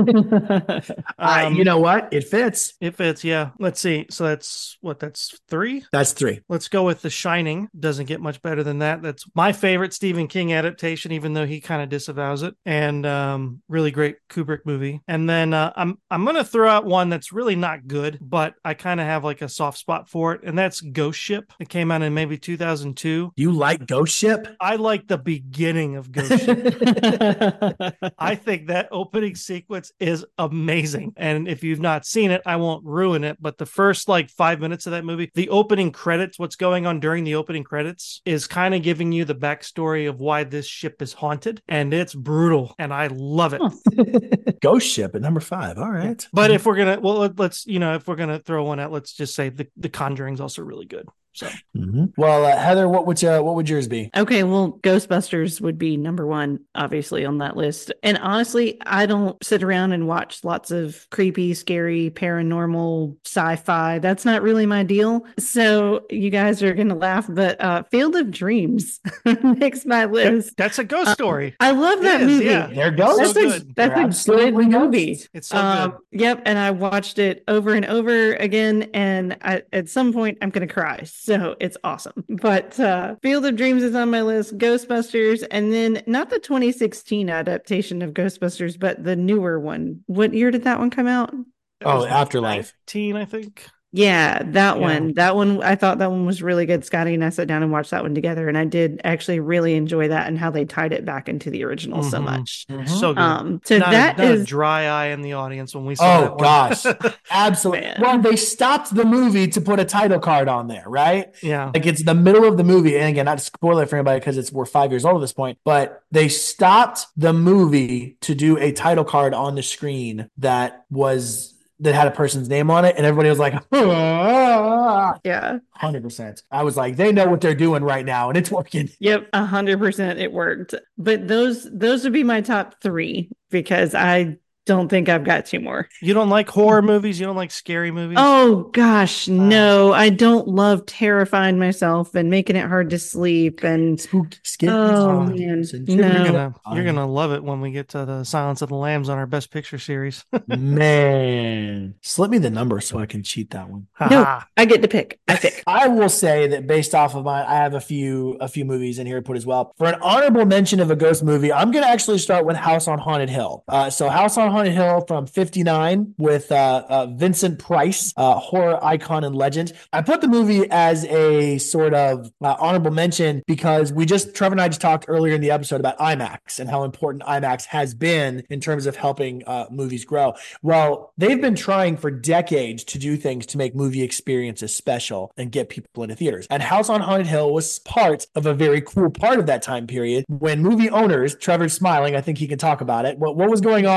You know what? It fits. It fits, yeah. Let's see. So that's 3? That's 3. Let's go with The Shining. Doesn't get much better than that. That's my favorite Stephen King adaptation, even though he kind of disavows it. And really great Kubrick movie. And then I'm going to throw out one that's really not good, but I kind of have like a soft spot for it. And that's Ghost Ship. It came out in maybe 2002. You like Ghost Ship? I like the beginning of Ghost Ship. I think that opening sequence is amazing. And if you've not seen it, I won't ruin it. But the first 5 minutes of that movie, the opening credits, what's going on during the opening credits is kind of giving you the backstory of why this ship is haunted. And it's brutal. And I love it. Ghost Ship at number 5. All right. But if we're going to, let's, if we're going to throw one out, let's just say the Conjuring's also really good. So, well, Heather, what would yours be? Okay, well, Ghostbusters would be number 1, obviously, on that list. And honestly, I don't sit around and watch lots of creepy, scary, paranormal, sci-fi. That's not really my deal. So you guys are gonna laugh, but Field of Dreams makes my list. That's a ghost story. I love that movie. Yeah. They're ghosts. That's a good movie. It's so good. Yep, and I watched it over and over again, and at some point, I'm gonna cry. So it's awesome. But Field of Dreams is on my list, Ghostbusters, and then not the 2016 adaptation of Ghostbusters, but the newer one. What year did that one come out? Afterlife. 19, I think. Yeah, that one. That one, I thought that one was really good. Scotty and I sat down and watched that one together, and I did actually really enjoy that and how they tied it back into the original so much. So good. So not a dry eye in the audience when we saw that one. Gosh. Absolutely. Man. Well, they stopped the movie to put a title card on there, right? Yeah. It's the middle of the movie. And again, not to spoil it for anybody because we're 5 years old at this point, but they stopped the movie to do a title card on the screen that had a person's name on it, and everybody was like, yeah, 100%. I was like, they know what they're doing right now, and it's working. Yep, 100%, it worked. But those would be my top 3 because I don't think I've got 2 more. You don't like horror movies? You don't like scary movies? Oh gosh, no. I don't love terrifying myself and making it hard to sleep and scary. Oh man, no. You're gonna love it when we get to the Silence of the Lambs on our Best Picture series. Man, slip me the number so I can cheat that one. No, I get to pick. I will say that based off of I have a few movies in here to put as well. For an honorable mention of a ghost movie, I'm gonna actually start with House on Haunted Hill. So House on Haunted Hill from 59 with Vincent Price, horror icon and legend. I put the movie as a sort of honorable mention because Trevor and I just talked earlier in the episode about IMAX and how important IMAX has been in terms of helping movies grow. Well, they've been trying for decades to do things to make movie experiences special and get people into theaters. And House on Haunted Hill was part of a very cool part of that time period when movie owners, Trevor's smiling, I think he can talk about it. What was going on at that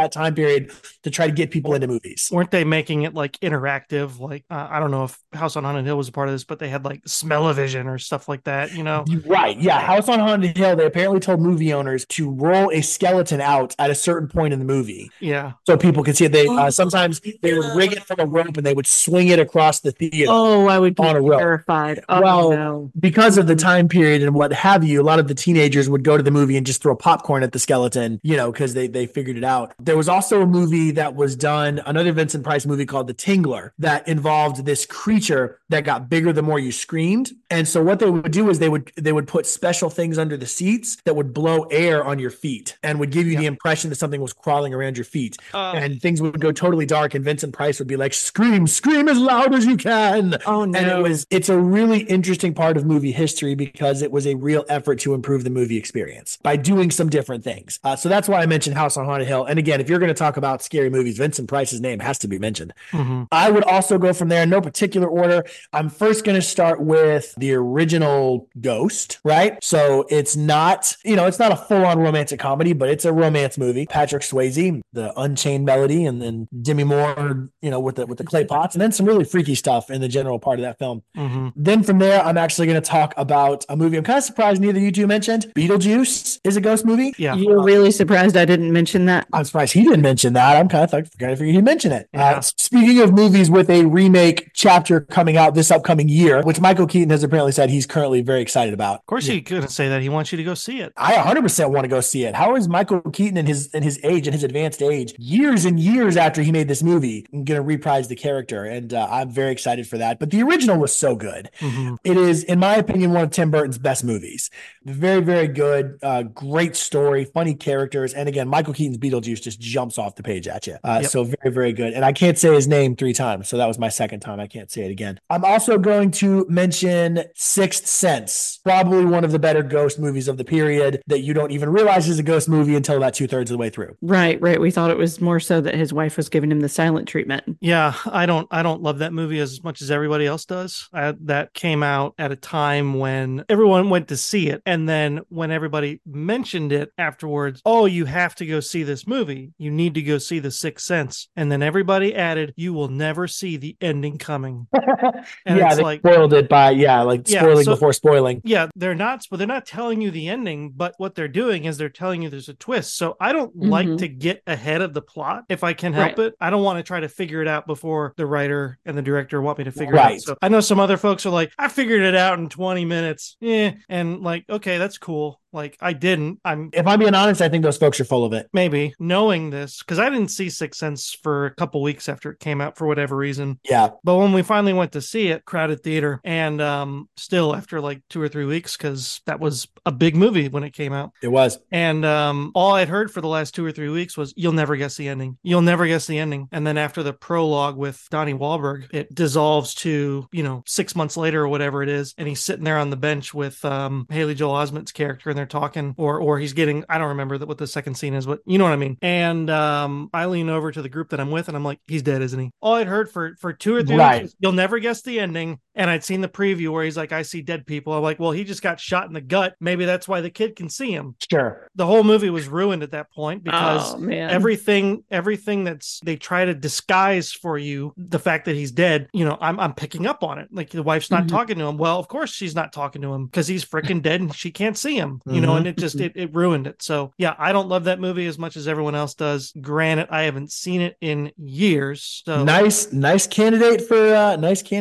that time period to try to get people into movies. Weren't they making it like interactive? Like, I don't know if House on Haunted Hill was a part of this, but they had like smell-o-vision or stuff like that, you know? Right. Yeah. House on Haunted Hill, they apparently told movie owners to roll a skeleton out at a certain point in the movie. Yeah. So people could see it. They sometimes they would rig it from a rope and they would swing it across the theater. Oh, I would be on a rope. terrified. Oh, well, no. Because of the time period and what have you, a lot of the teenagers would go to the movie and just throw popcorn at the skeleton, you know, because they figured it out. There was also a movie that was done, another Vincent Price movie called The Tingler, that involved this creature that got bigger the more you screamed. And so what they would do is they would put special things under the seats that would blow air on your feet and would give you the impression that something was crawling around your feet. And things would go totally dark, and Vincent Price would be like, scream as loud as you can. Oh, no. And it's a really interesting part of movie history because it was a real effort to improve the movie experience by doing some different things. So that's why I mentioned House on Haunted Hill. And again, if you're going to talk about scary movies, Vincent Price's name has to be mentioned. Mm-hmm. I would also go from there in no particular order. I'm first going to start with the original Ghost, right? So it's not a full-on romantic comedy, but it's a romance movie. Patrick Swayze, the Unchained Melody, and then Demi Moore, with the clay pots, and then some really freaky stuff in the general part of that film. Mm-hmm. Then from there, I'm actually going to talk about a movie I'm kind of surprised neither of you two mentioned. Beetlejuice is a ghost movie. Yeah. You're really surprised I didn't mention that? I'm surprised he didn't mention that. I'm kind of figured he'd mention it. Yeah. Speaking of movies with a remake chapter coming out this upcoming year, which Michael Keaton has apparently said he's currently very excited about. Of course, he couldn't say that. He wants you to go see it. I 100% want to go see it. How is Michael Keaton in his age, in his advanced age, years and years after he made this movie, going to reprise the character? And I'm very excited for that. But the original was so good. Mm-hmm. It is, in my opinion, one of Tim Burton's best movies. Very, very good. Great story, funny characters. And again, Michael Keaton's Beetlejuice just jumps off the page at you. So very, very good. And I can't say his name 3 times. So that was my second time. I can't say it again. I'm also going to mention Sixth Sense, probably one of the better ghost movies of the period that you don't even realize is a ghost movie until about 2/3 of the way through. Right. We thought it was more so that his wife was giving him the silent treatment. Yeah, I don't love that movie as much as everybody else does. That came out at a time when everyone went to see it, and then when everybody mentioned it afterwards, oh, you have to go see this movie. You need to go see The Sixth Sense, and then everybody added, "You will never see the ending coming." And yeah, they spoiled it by spoiling before spoiling. Yeah, they're not telling you the ending, but what they're doing is they're telling you there's a twist. So I don't like to get ahead of the plot if I can help it. I don't want to try to figure it out before the writer and the director want me to figure it out. So I know some other folks are like, I figured it out in 20 minutes. And like, okay, that's cool. Like, I didn't. If I'm being honest, I think those folks are full of it. Maybe knowing this, because I didn't see Sixth Sense for a couple weeks after it came out for whatever reason. Yeah. But when we finally went to see it, crowded theater, and still after like 2 or 3 weeks, because that was a big movie when it came out. It was. And all I'd heard for the last 2 or 3 weeks was, you'll never guess the ending. You'll never guess the ending. And then after the prologue with Donnie Wahlberg, it dissolves to, 6 months later or whatever it is. And he's sitting there on the bench with Haley Joel Osment's character, and they're talking, or he's getting, I don't remember what the second scene is, but you know what I mean. And I lean over to the group that I'm with, and I'm like, he's dead, isn't he? All I'd heard for 2 or 3 weeks was, you'll never guess the ending. And I'd seen the preview where he's like, I see dead people. I'm like, well, he just got shot in the gut. Maybe that's why the kid can see him. Sure. The whole movie was ruined at that point because everything that's they try to disguise for you, the fact that he's dead, I'm picking up on it. Like, the wife's not talking to him. Well, of course she's not talking to him because he's freaking dead and she can't see him, and it just, it ruined it. So yeah, I don't love that movie as much as everyone else does. Granted, I haven't seen it in years. So nice candidate for a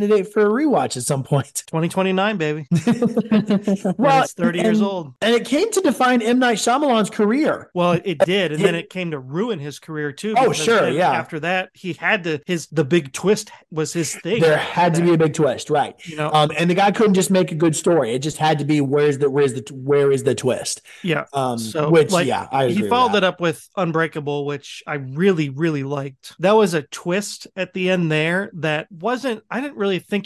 rewatch at some point. 2029, baby. Well, it's 30 years old. And it came to define M. Night Shyamalan's career. Well, it did. And then it came to ruin his career too. Oh, sure. Yeah. After that, he had to, the big twist was his thing. There had to be a big twist. Right. And the guy couldn't just make a good story. It just had to be, where is the twist? Yeah. He followed that up with Unbreakable, which I really, really liked. That was a twist at the end there that wasn't, I didn't really think it was a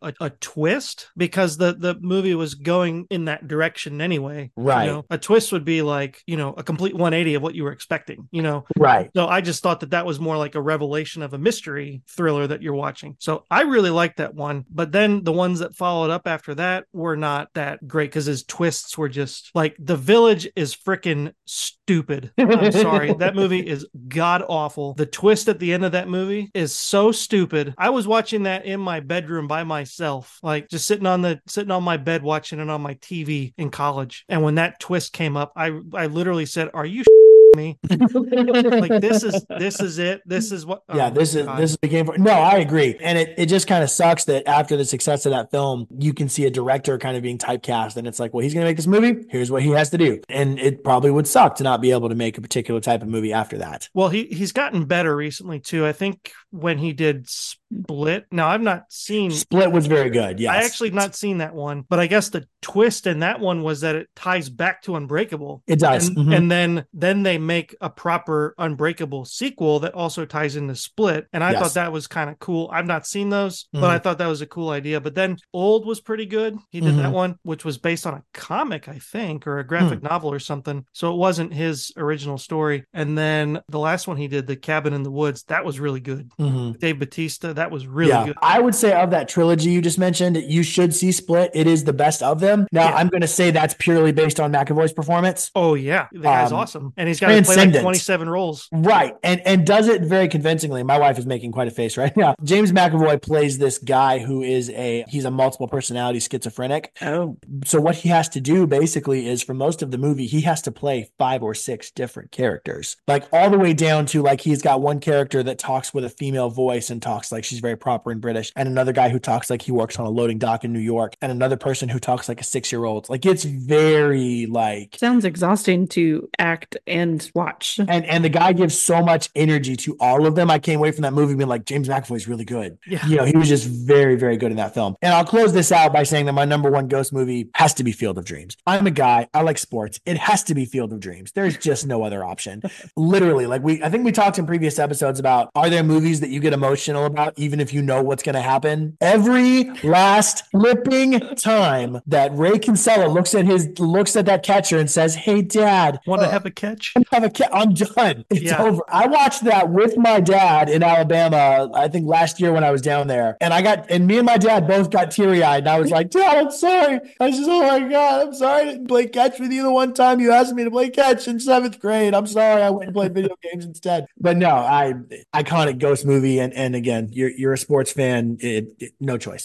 a twist, because the movie was going in that direction anyway. Right. You know, a twist would be like, you know, a complete 180 of what you were expecting, you know. Right. So I just thought that was more like a revelation of a mystery thriller that you're watching. So I really liked that one. But then the ones that followed up after that were not that great, because his twists were just like, The Village is freaking stupid. I'm sorry. That movie is god awful. The twist at the end of that movie is so stupid. I was watching that in my bedroom by myself, like just sitting on my bed watching it on my TV in college. And when that twist came up, I literally said, "Are you me?" Like, this is it. This is what. Yeah, this is the game for. No, I agree, and it just kind of sucks that after the success of that film, you can see a director kind of being typecast, and it's like, well, he's going to make this movie. Here's what he has to do, and it probably would suck to not be able to make a particular type of movie after that. Well, he's gotten better recently too. I think when he did Split. Now, I've not seen Split was very good. Yes, I actually not seen that one, but I guess the twist in that one was that it ties back to Unbreakable. It does, and then they make a proper Unbreakable sequel that also ties into Split, and I thought that was kind of cool. I've not seen those, but I thought that was a cool idea. But then Old was pretty good. He did that one, which was based on a comic, I think, or a graphic novel or something. So it wasn't his original story. And then the last one he did, The Cabin in the Woods, that was really good. Dave Bautista, that was really good. I would say of that trilogy you just mentioned, you should see Split. It is the best of them. Now, I'm going to say that's purely based on McAvoy's performance. Oh, yeah. The guy's awesome. And he's got to play like 27 roles. Right. And does it very convincingly. My wife is making quite a face right now. James McAvoy plays this guy who is he's a multiple personality schizophrenic. Oh. So what he has to do basically is, for most of the movie, he has to play 5 or 6 different characters. Like all the way down to, like, he's got one character that talks with a female voice and talks like she's very proper and British, and another guy who talks like he works on a loading dock in New York, and another person who talks like a 6-year-old. Like, it's very like, sounds exhausting to act and watch. And the guy gives so much energy to all of them. I came away from that movie being like, James McAvoy is really good. Yeah. You know, he was just very, very good in that film. And I'll close this out by saying that my number one ghost movie has to be Field of Dreams. I'm a guy, I like sports. It has to be Field of Dreams. There's just no other option. Literally, like I think we talked in previous episodes about, are there movies that you get emotional about even if you know what's going to happen? Every last flipping time that Ray Kinsella looks at that catcher and says, "Hey, Dad, want to have a catch? I'm done. It's over." I watched that with my dad in Alabama, I think last year when I was down there, and me and my dad both got teary-eyed, and I was like, "Dad, I'm sorry." I said, "Oh my God, I'm sorry I didn't play catch with you the one time you asked me to play catch in 7th grade. I'm sorry, I went and played video games instead." But no, iconic ghost movie, and again, you're a sports fan, no choice.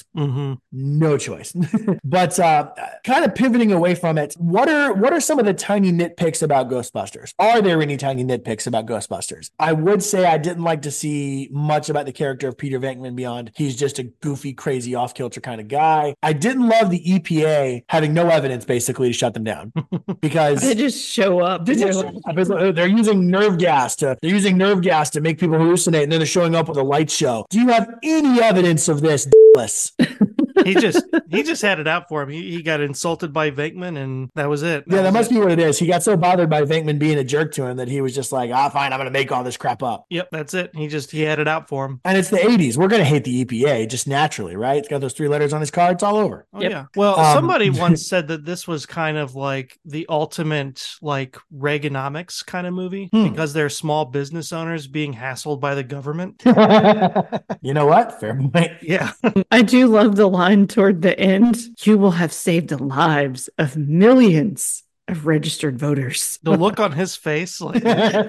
No choice. But kind of pivoting away from it, what are some of the tiny nitpicks about Ghostbusters? Are there any tiny nitpicks about Ghostbusters? I would say I didn't like to see much about the character of Peter Venkman beyond he's just a goofy, crazy, off-kilter kind of guy. I didn't love the EPA having no evidence basically to shut them down, because they just show up. They're using nerve gas to make people hallucinate, and then they're showing up with a light show. Do you have any evidence of this? he just had it out for him. He got insulted by Venkman, and that was it. That must be what it is. He got so bothered by Venkman being a jerk to him that he was just like, fine, I'm going to make all this crap up. Yep, that's it. He had it out for him. And it's the 80s. We're going to hate the EPA just naturally, right? It's got those 3 letters on his car. It's all over. Oh, yeah. Well, somebody once said that this was kind of like the ultimate like Reaganomics kind of movie, because they're small business owners being hassled by the government. You know what? Fair point. Yeah. I do love the line toward the end. "You will have saved the lives of millions of registered voters." The look on his face, like,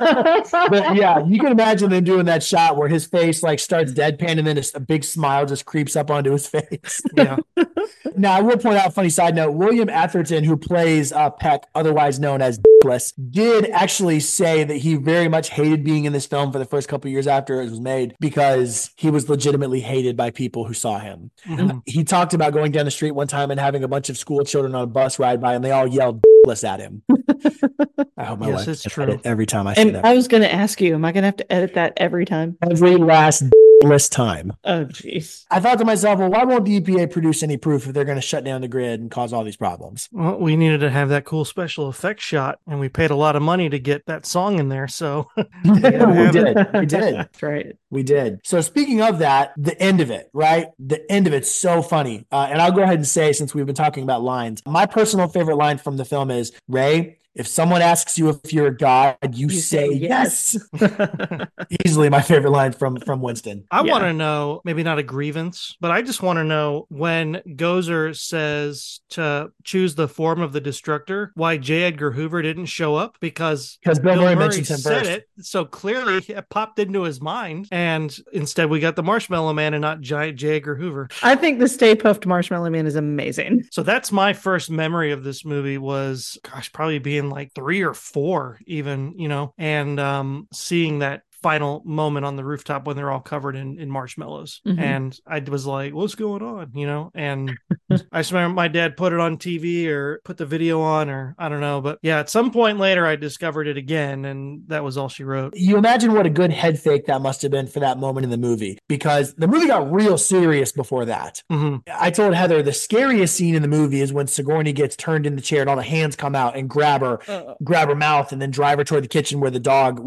but yeah, you can imagine them doing that shot where his face like starts deadpan and then a big smile just creeps up onto his face. Yeah. Now, I will point out, funny side note, William Atherton, who plays Peck, otherwise known as Dickless, did actually say that he very much hated being in this film for the first couple of years after it was made, because he was legitimately hated by people who saw him. He talked about going down the street one time and having a bunch of school children on a bus ride by, and they all yelled Dickless at him. I hope my wife it's can true. edit every time I say that. I was going to ask you, am I going to have to edit that every time? Every last less time. Oh, jeez. I thought to myself, well, why won't the EPA produce any proof if they're going to shut down the grid and cause all these problems? Well, we needed to have that cool special effects shot, and we paid a lot of money to get that song in there. So We did. That's right. We did. So speaking of that, the end of it, right? The end of it's so funny. And I'll go ahead and say, since we've been talking about lines, my personal favorite line from the film is, Ray, if someone asks you if you're a god, you say yes. Easily my favorite line from Winston. I want to know, maybe not a grievance, but I just want to know when Gozer says to choose the form of the destructor, why J. Edgar Hoover didn't show up, because Bill Murray mentions him said first. it. So clearly it popped into his mind. And instead we got the Marshmallow Man and not giant J. Edgar Hoover. I think the Stay Puffed Marshmallow Man is amazing. So that's my first memory of this movie was, gosh, probably being like 3 or 4 even, and seeing that final moment on the rooftop when they're all covered in marshmallows. Mhm. And I was like, what's going on? And I just remember my dad put it on TV or put the video on, or I don't know. But yeah, at some point later, I discovered it again, and that was all she wrote. You imagine what a good head fake that must have been for that moment in the movie, because the movie got real serious before that. Mm-hmm. I told Heather the scariest scene in the movie is when Sigourney gets turned in the chair and all the hands come out and grab her mouth and then drive her toward the kitchen where the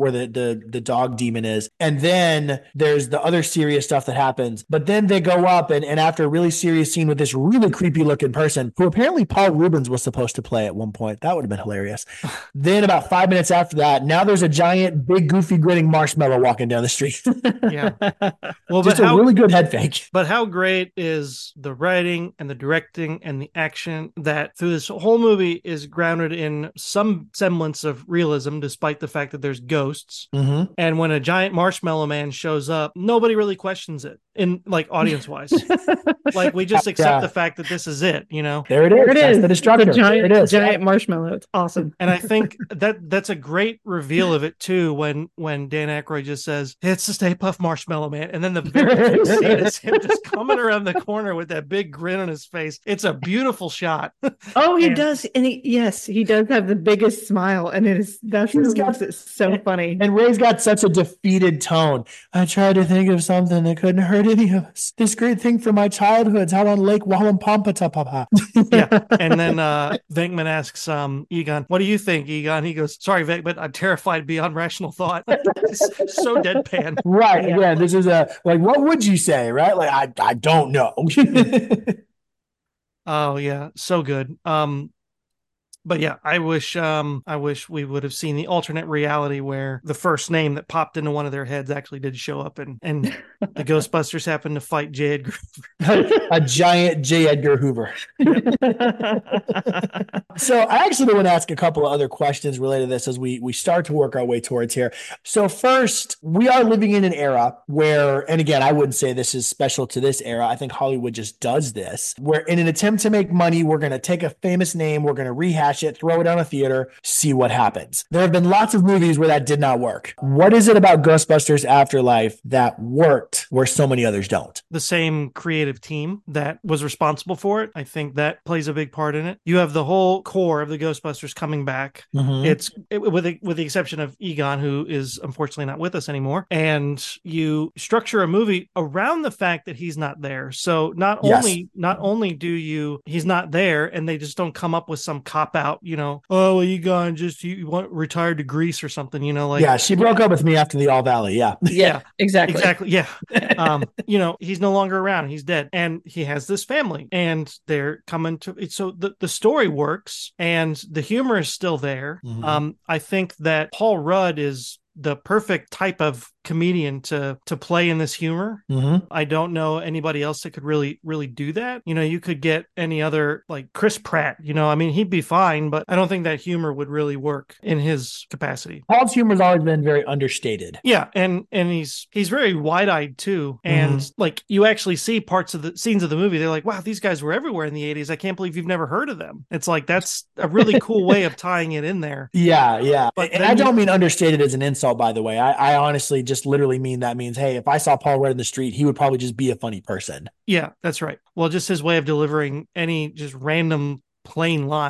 dog demon is. And then there's the other serious stuff that happens. But then they go up and after a really serious scene with this really creepy looking person who apparently Paul Rubens was supposed to play at one point. That would have been hilarious. Then about 5 minutes after that, now there's a giant, big, goofy, grinning marshmallow walking down the street. Yeah. Well, just a really good head fake. But how great is the writing and the directing and the action that through this whole movie is grounded in some semblance of realism, despite the fact that there's ghosts. Mm-hmm. And when a giant marshmallow man shows up, nobody really questions it in like audience wise. Like we just accept the fact that this is it, There it is. That's the destructor. The giant marshmallow. It's awesome. And I think that's a great reveal of it too, when Dan Aykroyd just says, it's the Stay Puft Marshmallow Man. And then the very next scene is him just coming around the corner with that big grin on his face. It's a beautiful shot. Oh, he does. And he does have the biggest smile. And that's what makes it so funny. And Ray's got such a defeated tone. I tried to think of something that couldn't hurt any of us. This great thing from my childhood's out on Lake Wallenpaupamunkey. Yeah. And then Venkman asks Egon, what do you think, Egon? He goes, sorry, Venkman, I'm terrified beyond rational thought. So deadpan. Right. Yeah. This is what would you say? Right. Like, I don't know. Oh yeah. So good. But yeah, I wish we would have seen the alternate reality where the first name that popped into one of their heads actually did show up, and the Ghostbusters happened to fight J. Edgar Hoover. A giant J. Edgar Hoover. So I actually want to ask a couple of other questions related to this as we start to work our way towards here. So first, we are living in an era where, and again, I wouldn't say this is special to this era. I think Hollywood just does this, where in an attempt to make money, we're going to take a famous name, we're going to rehash it, throw it on a theater, see what happens. There have been lots of movies where that did not work. What is it about Ghostbusters Afterlife that worked where so many others don't? The same creative team that was responsible for it. I think that plays a big part in it. You have the whole core of the Ghostbusters coming back. Mm-hmm. With the exception of Egon, who is unfortunately not with us anymore. And you structure a movie around the fact that he's not there. So not only do he's not there, and they just don't come up with some cop out, well, Egon you want retired to Greece or something, she broke up with me after the All Valley. Yeah, exactly. Yeah. He's no longer around. He's dead, and he has this family, and they're coming to it. So the story works, and the humor is still there. Mm-hmm. I think that Paul Rudd is the perfect type of comedian to play in this humor. Mm-hmm. I don't know anybody else that could really do that. You could get any other, like Chris Pratt, he'd be fine, but I don't think that humor would really work in his capacity. Paul's humor has always been very understated. Yeah, and he's very wide-eyed too. And like you actually see parts of the scenes of the movie, they're like, wow, these guys were everywhere in the 80s. I can't believe you've never heard of them. It's like, that's a really cool way of tying it in there. Yeah. But and I don't mean understated as an insult, by the way. I honestly just literally mean that means, hey, if I saw Paul Rudd in the street, he would probably just be a funny person. Yeah, that's right. Well, just his way of delivering any just random plain line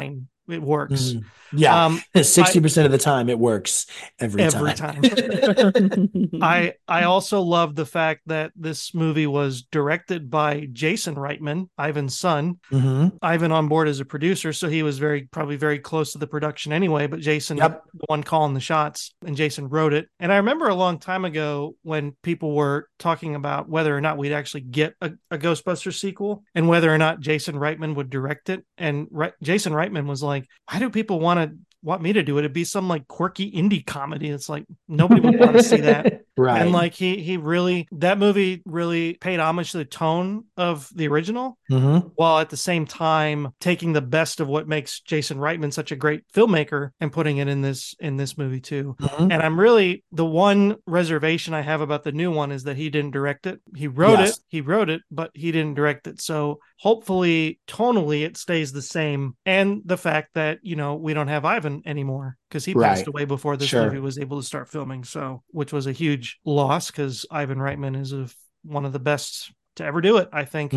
it works. Yeah, Um, 60% of the time it works every every time. time. I also love the fact that this movie was directed by Jason Reitman, Ivan's son. Ivan on board as a producer, so he was probably very close to the production anyway. But Jason, Yep. the one calling the shots, and Jason wrote it. And I remember a long time ago when people were talking about whether or not we'd actually get a Ghostbusters sequel and whether or not Jason Reitman would direct it. And Jason Reitman was like, "Why do people want me to do it? It'd be some like quirky indie comedy. It's like nobody would want to see that." Right. And like he really, that movie really paid homage to the tone of the original, while at the same time taking the best of what makes Jason Reitman such a great filmmaker and putting it in this movie too. And I'm really, the one reservation I have about the new one is that he didn't direct it. He wrote it, but he didn't direct it. So hopefully tonally it stays the same. And the fact that, we don't have Ivan anymore because he passed away before this movie was able to start filming. So, which was a huge loss because Ivan Reitman is one of the best to ever do it, I think,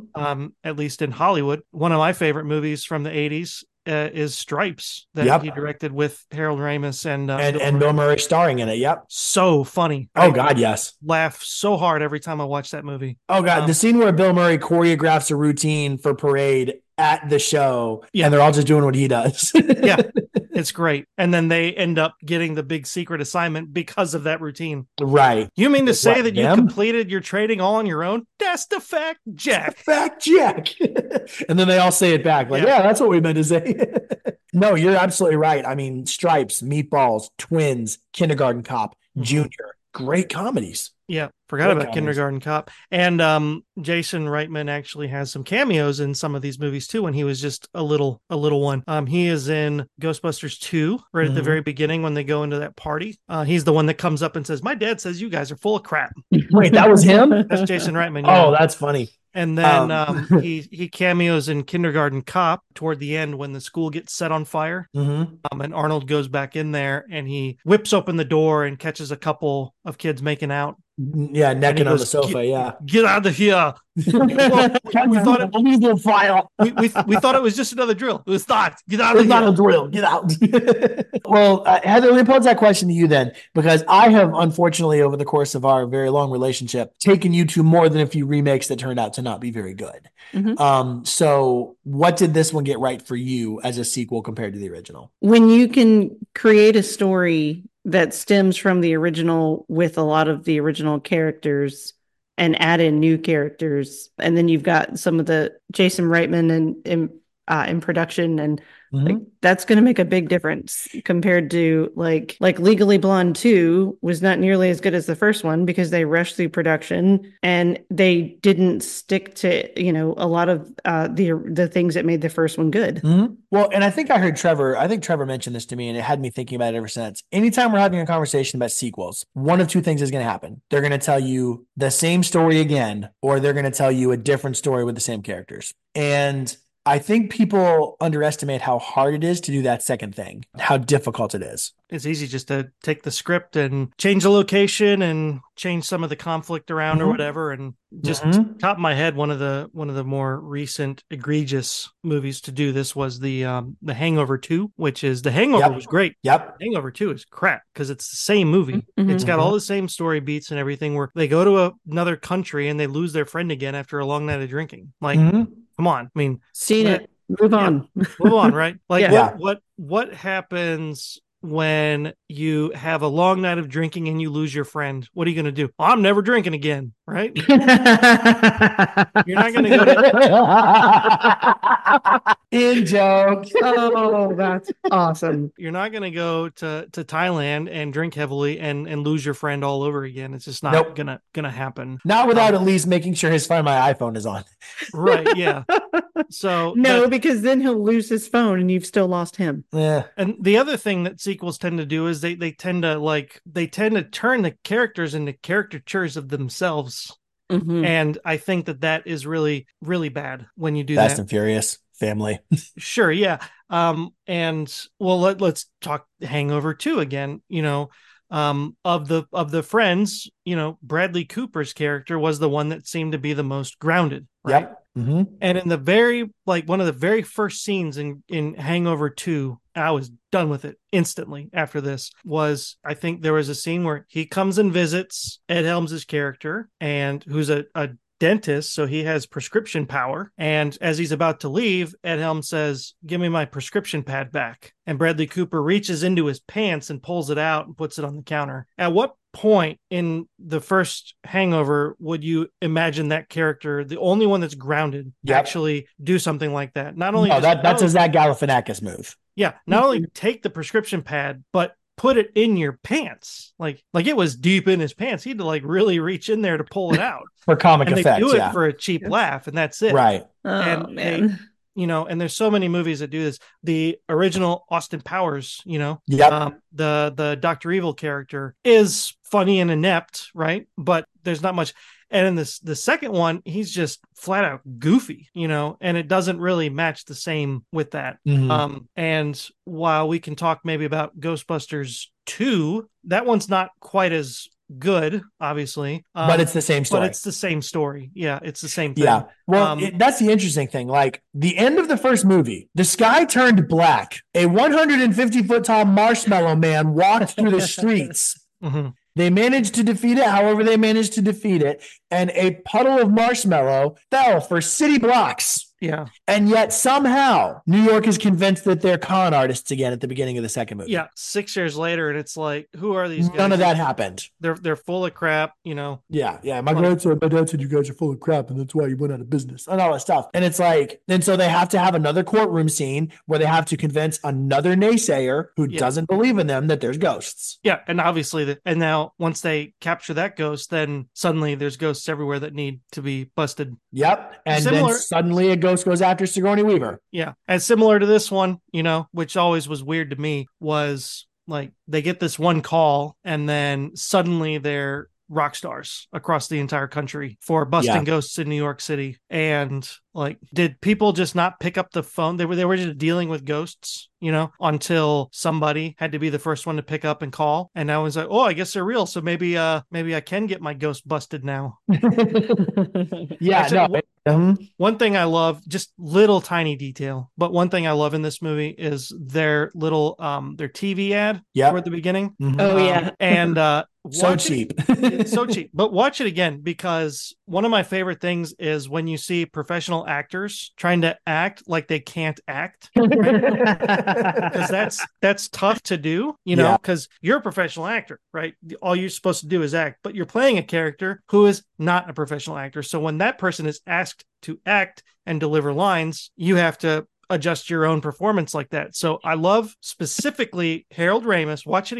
at least in Hollywood. One of my favorite movies from the 80s is Stripes that he directed with Harold Ramis and Bill Murray starring in it. Yep. So funny. Oh, God, yes. Laugh so hard every time I watch that movie. Oh, God. The scene where Bill Murray choreographs a routine for Parade at the show, and they're all just doing what he does. Yeah, it's great. And then they end up getting the big secret assignment because of that routine. Right. You mean to say that you completed your trading all on your own? That's the fact, Jack. Fact, Jack. And then they all say it back. Like, yeah, that's what we meant to say. No, you're absolutely right. I mean, Stripes, Meatballs, Twins, Kindergarten Cop, Junior. Great comedies. Yeah, forgot about Kindergarten Cop. And Jason Reitman actually has some cameos in some of these movies too when he was just a little one. He is in Ghostbusters 2 right at the very beginning when they go into that party. He's the one that comes up and says, "My dad says you guys are full of crap." Wait, that was him? That's Jason Reitman. Yeah. Oh, that's funny. And then he cameos in Kindergarten Cop toward the end when the school gets set on fire. And Arnold goes back in there and he whips open the door and catches a couple of kids making out. Yeah, necking on the sofa. Get out of here. Well, we thought it was just another drill. It was not. Get out of here. It's not a drill. Get out. Well, Heather, let me pose that question to you then, because I have unfortunately over the course of our very long relationship taken you to more than a few remakes that turned out to not be very good. So what did this one get right for you as a sequel compared to the original? When you can create a story that stems from the original with a lot of the original characters and add in new characters. And then you've got some of the Jason Reitman in production, and like, that's going to make a big difference compared to like Legally Blonde 2 was not nearly as good as the first one because they rushed through production and they didn't stick to, a lot of the things that made the first one good. Well, and I think Trevor mentioned this to me and it had me thinking about it ever since. Anytime we're having a conversation about sequels, one of two things is going to happen. They're going to tell you the same story again, or they're going to tell you a different story with the same characters. And I think people underestimate how hard it is to do that second thing, how difficult it is. It's easy just to take the script and change the location and change some of the conflict around or whatever. And just top of my head, one of the more recent egregious movies to do this was the Hangover 2, which is The Hangover was great. Hangover 2 is crap because it's the same movie. It's got all the same story beats and everything where they go to another country and they lose their friend again after a long night of drinking. Like, come on. I mean, seen it. Move on. Move on, right? Like what happens when you have a long night of drinking and you lose your friend? What are you going to do? Oh, I'm never drinking again, right? You're not going to go to in joke. Oh, that's awesome. You're not going to go to Thailand and drink heavily and lose your friend all over again. It's just not gonna happen. Not without at least making sure his Find My iPhone is on. Right, yeah. So because then he'll lose his phone and you've still lost him. Yeah. And the other thing that sequels tend to do is they tend to turn the characters into caricatures of themselves. And I think that is really, really bad when you do that. Fast and Furious family. Sure, yeah. And well, let's talk Hangover 2 again. Of the friends, Bradley Cooper's character was the one that seemed to be the most grounded. Right? Yep. Mm-hmm. And in the very, like, one of the very first scenes in Hangover 2, I was done with it instantly after this, was, I think there was a scene where he comes and visits Ed Helms' character, and who's a dentist, so he has prescription power. And as he's about to leave, Ed Helms says, "Give me my prescription pad back." And Bradley Cooper reaches into his pants and pulls it out and puts it on the counter. At what point in the first Hangover would you imagine that character, the only one that's grounded, actually do something like that? Not only that's a Zach Galifianakis move. Yeah, not only take the prescription pad, but put it in your pants. Like it was deep in his pants. He had to like really reach in there to pull it out for comic and effect. They do it for a cheap laugh, and that's it. Right. And man. And there's so many movies that do this. The original Austin Powers, the Dr. Evil character is funny and inept, right? But there's not much. And in the second one, he's just flat out goofy, and it doesn't really match the same with that. Mm-hmm. And while we can talk maybe about Ghostbusters 2, that one's not quite as good, obviously, but it's the same story. But it's the same story. Yeah, it's the same thing. Yeah. Well, that's the interesting thing. Like the end of the first movie, the sky turned black. A 150-foot tall marshmallow man walked through the streets. Mm-hmm. They managed to defeat it, however they managed to defeat it, and a puddle of marshmallow fell for city blocks. Yeah. And yet somehow New York is convinced that they're con artists again at the beginning of the second movie. Yeah. 6 years later, and it's like, who are these guys? None of that happened. They're full of crap, Yeah. My dad said you guys are full of crap, and that's why you went out of business and all that stuff. And it's like, and so they have to have another courtroom scene where they have to convince another naysayer who doesn't believe in them that there's ghosts. Yeah. And obviously, and now once they capture that ghost, then suddenly there's ghosts everywhere that need to be busted. Yep. And then suddenly a ghost goes after Sigourney Weaver. Yeah. And similar to this one, which always was weird to me, was like they get this one call and then suddenly they're rock stars across the entire country for busting ghosts in New York City. And like, did people just not pick up the phone? They were just dealing with ghosts, until somebody had to be the first one to pick up and call. And now it's like, oh, I guess they're real. So maybe I can get my ghost busted now. Yeah. One thing I love, just little tiny detail, but one thing I love in this movie is their little their TV ad toward the beginning. Mm-hmm. Oh yeah. And so cheap. It's so cheap. But watch it again, because one of my favorite things is when you see professional actors trying to act like they can't act. Because that's tough to do, because you're a professional actor, right? All you're supposed to do is act, but you're playing a character who is not a professional actor. So when that person is asked to act and deliver lines, you have to adjust your own performance like that. So I love specifically Harold Ramis. Watch it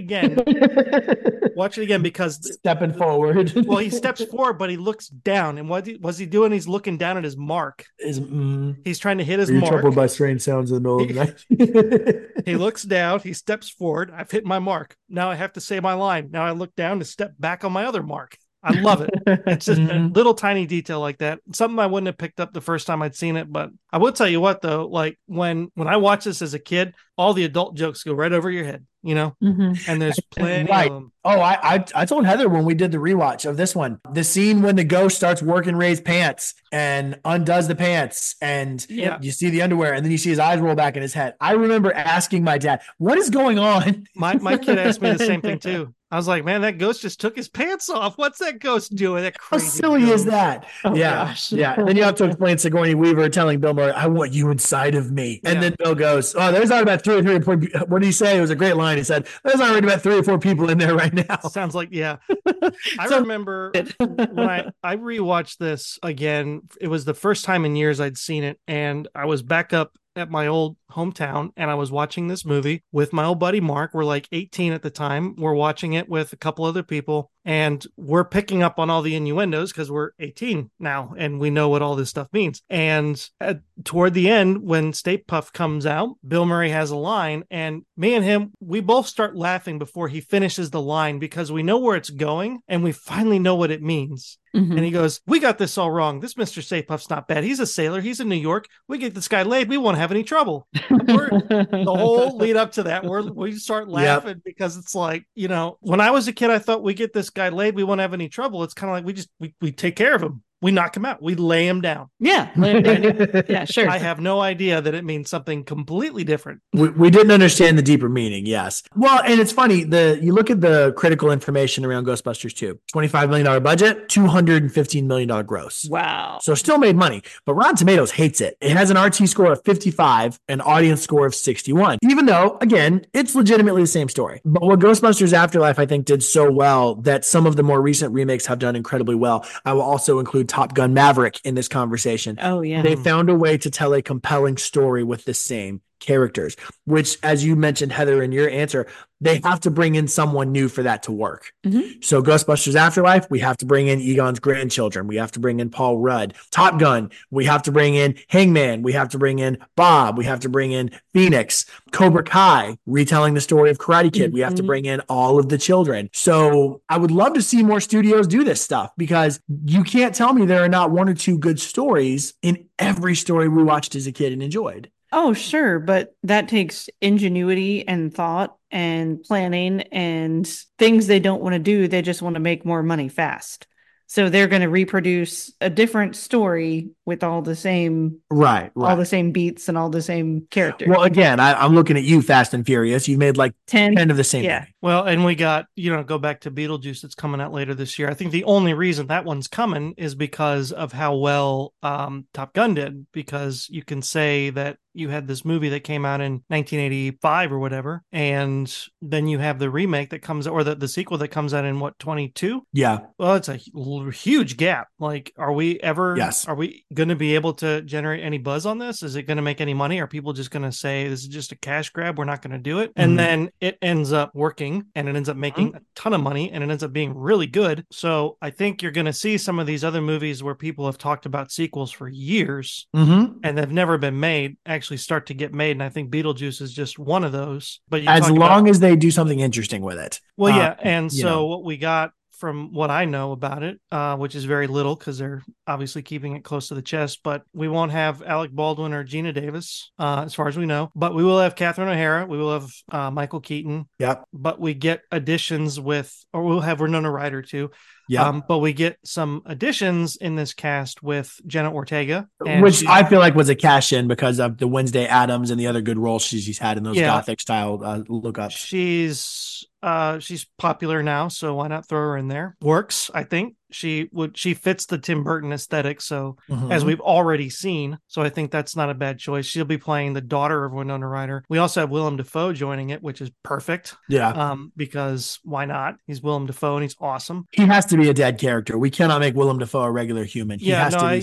again because stepping forward. Well, he steps forward, but he looks down. And what was he doing? He's looking down at his mark. He's trying to hit his mark. Troubled by strange sounds in the middle of the night. He looks down. He steps forward. I've hit my mark. Now I have to say my line. Now I look down to step back on my other mark. I love it. It's just a little tiny detail like that. Something I wouldn't have picked up the first time I'd seen it. But I will tell you what, though, like when I watched this as a kid, all the adult jokes go right over your head, and there's plenty of them. Oh, I told Heather when we did the rewatch of this one, the scene when the ghost starts working Ray's pants and undoes the pants and you see the underwear and then you see his eyes roll back in his head. I remember asking my dad, what is going on? My kid asked me the same thing too. I was like, man, that ghost just took his pants off. What's that ghost doing? That crazy. How silly ghost. Is that? Oh, gosh. Yeah. And then you have to explain Sigourney Weaver telling Bill Murray, I want you inside of me. And then Bill goes, oh, there's not about 3 or 4. What did he say? It was a great line. He said, there's already about 3 or 4 people in there right now. Sounds like, I remember when I rewatched this again, it was the first time in years I'd seen it. And I was back up at my old hometown and I was watching this movie with my old buddy Mark. We're like 18 at the time. We're watching it with a couple other people and we're picking up on all the innuendos because we're 18 now and we know what all this stuff means. And toward the end, when Stay Puft comes out, Bill Murray has a line and me and him, we both start laughing before he finishes the line because we know where it's going and we finally know what it means. Mm-hmm. And he goes, we got this all wrong. This Mr. Stay Puft's not bad. He's a sailor. He's in New York. We get this guy laid. We won't have any trouble. The whole lead up to that, we start laughing because it's like, when I was a kid, I thought we get this guy laid. We won't have any trouble. It's kind of like we take care of him. We knock him out. We lay him down. Yeah. Yeah, sure. I have no idea that it means something completely different. We didn't understand the deeper meaning. Yes. Well, and it's funny. You look at the critical information around Ghostbusters 2, $25 million budget, $215 million gross. Wow. So still made money, but Rotten Tomatoes hates it. It has an RT score of 55, an audience score of 61, even though, again, it's legitimately the same story. But what Ghostbusters Afterlife, I think, did so well that some of the more recent remakes have done incredibly well. I will also include Top Gun Maverick in this conversation. Oh, yeah. They found a way to tell a compelling story with the same characters, which, as you mentioned, Heather, in your answer, they have to bring in someone new for that to work. Mm-hmm. So Ghostbusters Afterlife, we have to bring in Egon's grandchildren. We have to bring in Paul Rudd. Top Gun, we have to bring in Hangman. We have to bring in Bob. We have to bring in Phoenix. Cobra Kai, retelling the story of Karate Kid. We have to bring in all of the children. So I would love to see more studios do this stuff, because you can't tell me there are not one or two good stories in every story we watched as a kid and enjoyed. Oh, sure. But that takes ingenuity and thought and planning and things they don't want to do. They just want to make more money fast. So they're going to reproduce a different story with all the same, right, all the same beats and all the same characters. Well, again, I'm looking at you, Fast and Furious. You've made like 10 of the same. Yeah. Movie. Well, and we got, go back to Beetlejuice that's coming out later this year. I think the only reason that one's coming is because of how well Top Gun did, because you can say that you had this movie that came out in 1985 or whatever, and then you have the remake that comes, or the sequel that comes out in 22? Yeah. Well, it's a huge gap. Like, are we going to be able to generate any buzz on this? Is it going to make any money? Are people just going to say this is just a cash grab, we're not going to do it? And then it ends up working, and it ends up making a ton of money, and it ends up being really good. So I think you're going to see some of these other movies where people have talked about sequels for years and they've never been made actually start to get made. And I think Beetlejuice is just one of those. But as long as they do something interesting with it. Well, yeah. And so what we got, from what I know about it, which is very little because they're obviously keeping it close to the chest, but we won't have Alec Baldwin or Gina Davis, as far as we know. But we will have Catherine O'Hara. We will have Michael Keaton. Yep. But we get additions we'll have Winona Ryder too. Yeah. But we get some additions in this cast with Jenna Ortega, which I feel like was a cash in because of the Wednesday Addams and the other good roles she's had in those gothic style lookups. She's popular now, so why not throw her in there? Works, I think. She fits the Tim Burton aesthetic, so as we've already seen. So I think that's not a bad choice. She'll be playing the daughter of Winona Ryder. We also have Willem Dafoe joining it, which is perfect. Yeah. Because why not? He's Willem Dafoe and he's awesome. He has to be a dead character. We cannot make Willem Dafoe a regular human. He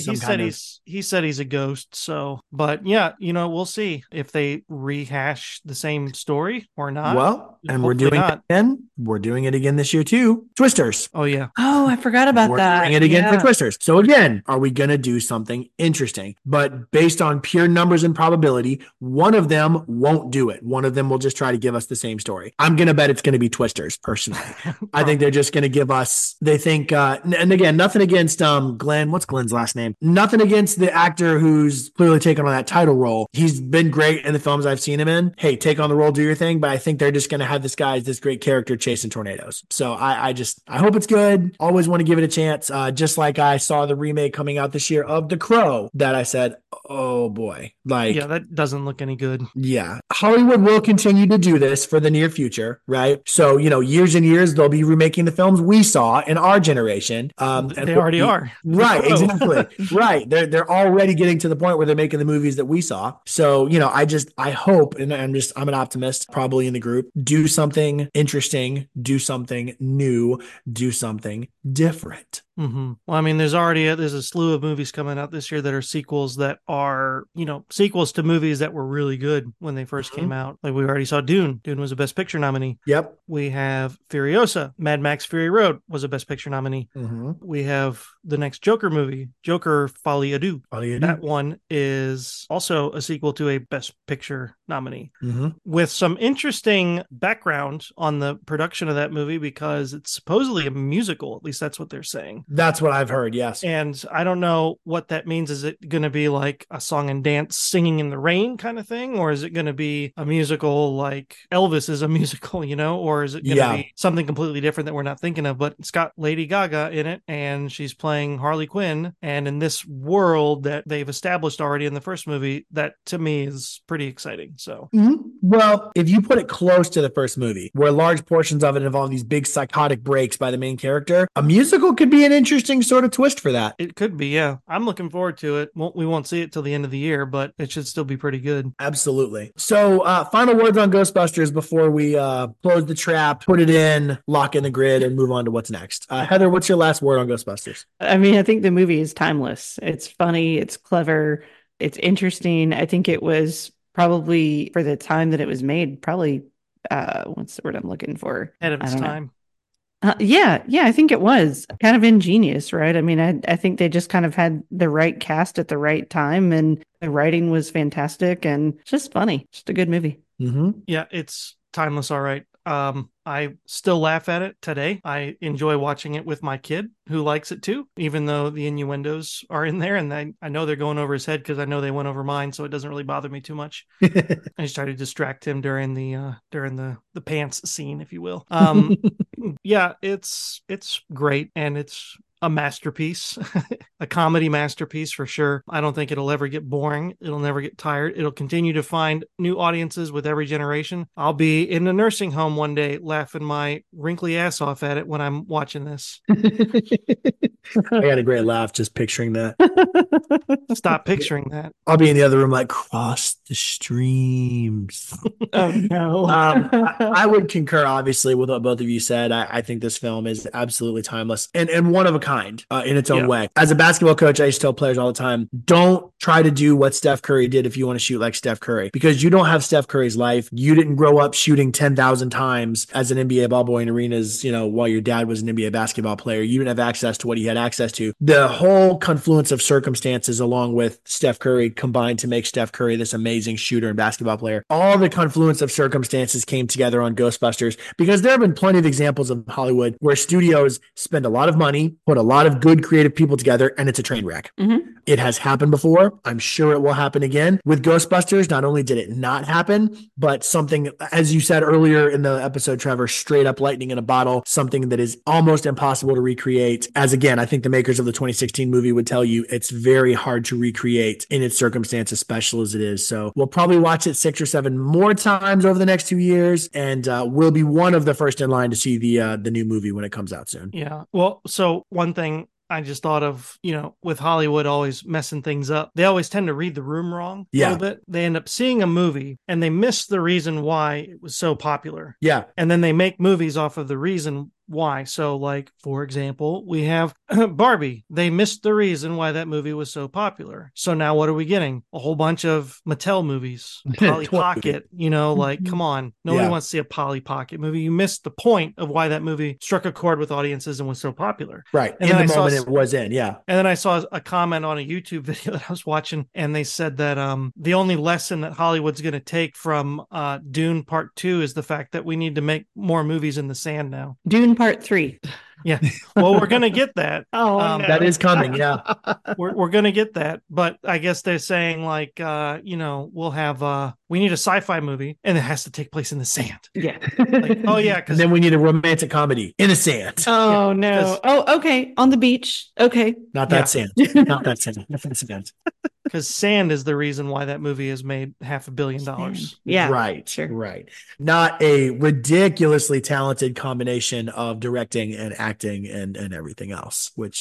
said he's a ghost. So, but yeah, we'll see if they rehash the same story or not. Well, and we're doing it again. We're doing it again this year too. Twisters. Oh yeah. Oh, I forgot about that. Doing it again for Twisters. So again, are we going to do something interesting? But based on pure numbers and probability, one of them won't do it. One of them will just try to give us the same story. I'm going to bet it's going to be Twisters, personally. I think they're just going to give us, they think, and again, nothing against Glenn. What's Glenn's last name? Nothing against the actor who's clearly taken on that title role. He's been great in the films I've seen him in. Hey, take on the role, do your thing. But I think they're just going to have this guy as this great character chasing tornadoes. So I hope it's good. Always want to give it a chance. Just like I saw the remake coming out this year of The Crow that I said, oh boy, that doesn't look any good. Yeah. Hollywood will continue to do this for the near future, right? So, years and years, they'll be remaking the films we saw in our generation. They already are. Right. Exactly. Right. They're already getting to the point where they're making the movies that we saw. So, I hope, and I'm an optimist probably in the group, do something interesting, do something new, do something different. Mm-hmm. Well, I mean, there's a slew of movies coming out this year that are sequels that are, sequels to movies that were really good when they first came out. Like we already saw Dune. Dune was a Best Picture nominee. Yep. We have Furiosa. Mad Max Fury Road was a Best Picture nominee. Mm-hmm. We have the next Joker movie, Joker Folie à Deux. That one is also a sequel to a Best Picture nominee. Mm-hmm. With some interesting background on the production of that movie because it's supposedly a musical. At least that's what they're saying. That's what I've heard, yes. And I don't know what that means. Is it going to be like a song and dance singing in the rain kind of thing? Or is it going to be a musical like Elvis is a musical, or is it going to be something completely different that we're not thinking of? But it's got Lady Gaga in it and she's playing Harley Quinn. And in this world that they've established already in the first movie, that to me is pretty exciting. So, well, if you put it close to the first movie, where large portions of it involve these big psychotic breaks by the main character, a musical could be an interesting sort of twist for that. It could be, yeah. I'm looking forward to it. We won't see it till the end of the year, but it should still be pretty good. Absolutely. So, final words on Ghostbusters before we close the trap, put it in, lock in the grid, and move on to what's next. Heather, what's your last word on Ghostbusters? I mean, I think the movie is timeless. It's funny, it's clever, it's interesting. I think it was probably, for the time that it was made, probably what's the word I'm looking for? Ahead of its time. Yeah, I think it was kind of ingenious, right? I mean, I think they just kind of had the right cast at the right time, and the writing was fantastic and just funny. Just a good movie. Yeah, it's timeless. All right. I still laugh at it today. I enjoy watching it with my kid who likes it too, even though the innuendos are in there. And I know they're going over his head because I know they went over mine. So it doesn't really bother me too much. I just try to distract him during the pants scene, if you will. Yeah, it's great. And it's a masterpiece, a comedy masterpiece for sure. I don't think it'll ever get boring. It'll never get tired. It'll continue to find new audiences with every generation. I'll be in a nursing home one day laughing my wrinkly ass off at it when I'm watching this. I got a great laugh just picturing that. Stop picturing that. I'll be in the other room like, cross the streams. Oh, no. I would concur, obviously, with what both of you said. I think this film is absolutely timeless and one of a kind in its own way. As a basketball coach, I used to tell players all the time, don't try to do what Steph Curry did if you want to shoot like Steph Curry, because you don't have Steph Curry's life. You didn't grow up shooting 10,000 times as an NBA ball boy in arenas, while your dad was an NBA basketball player. You didn't have access to what he had access to. The whole confluence of circumstances along with Steph Curry combined to make Steph Curry this amazing shooter and basketball player. All the confluence of circumstances came together on Ghostbusters, because there have been plenty of examples of Hollywood where studios spend a lot of money, put a lot of good creative people together, and it's a train wreck. It has happened before. I'm sure it will happen again. With Ghostbusters, not only did it not happen, but something, as you said earlier in the episode, Trevor, straight up lightning in a bottle, something that is almost impossible to recreate. As again, I think the makers of the 2016 movie would tell you it's very hard to recreate in its circumstance, as special as it is. So we'll probably watch it 6 or 7 more times over the next 2 years, and we'll be one of the first in line to see the new movie when it comes out soon. Yeah. Well, so one thing I just thought of, with Hollywood always messing things up, they always tend to read the room wrong a little bit. They end up seeing a movie and they miss the reason why it was so popular. Yeah. And then they make movies off of the reason why. So, like, for example, we have Barbie. They missed the reason why that movie was so popular. So now what are we getting? A whole bunch of Mattel movies. Polly Pocket, come on. Nobody wants to see a Polly Pocket movie. You missed the point of why that movie struck a chord with audiences and was so popular. Right. And in the moment it was in, yeah. And then I saw a comment on a YouTube video that I was watching, and they said that the only lesson that Hollywood's going to take from Dune Part 2 is the fact that we need to make more movies in the sand now. Dune Part 3. Yeah. Well, we're going to get that. No. That is coming. Yeah. We're going to get that. But I guess they're saying like, we'll have, we need a sci-fi movie and it has to take place in the sand. Yeah. Like, oh yeah. And then we need a romantic comedy in the sand. Oh no. Oh, okay. On the beach. Okay. Not that sand. Not that sand. Not that sand. Because sand is the reason why that movie has made $500 million. Yeah. Right. Sure. Right. Not a ridiculously talented combination of directing and acting and everything else, which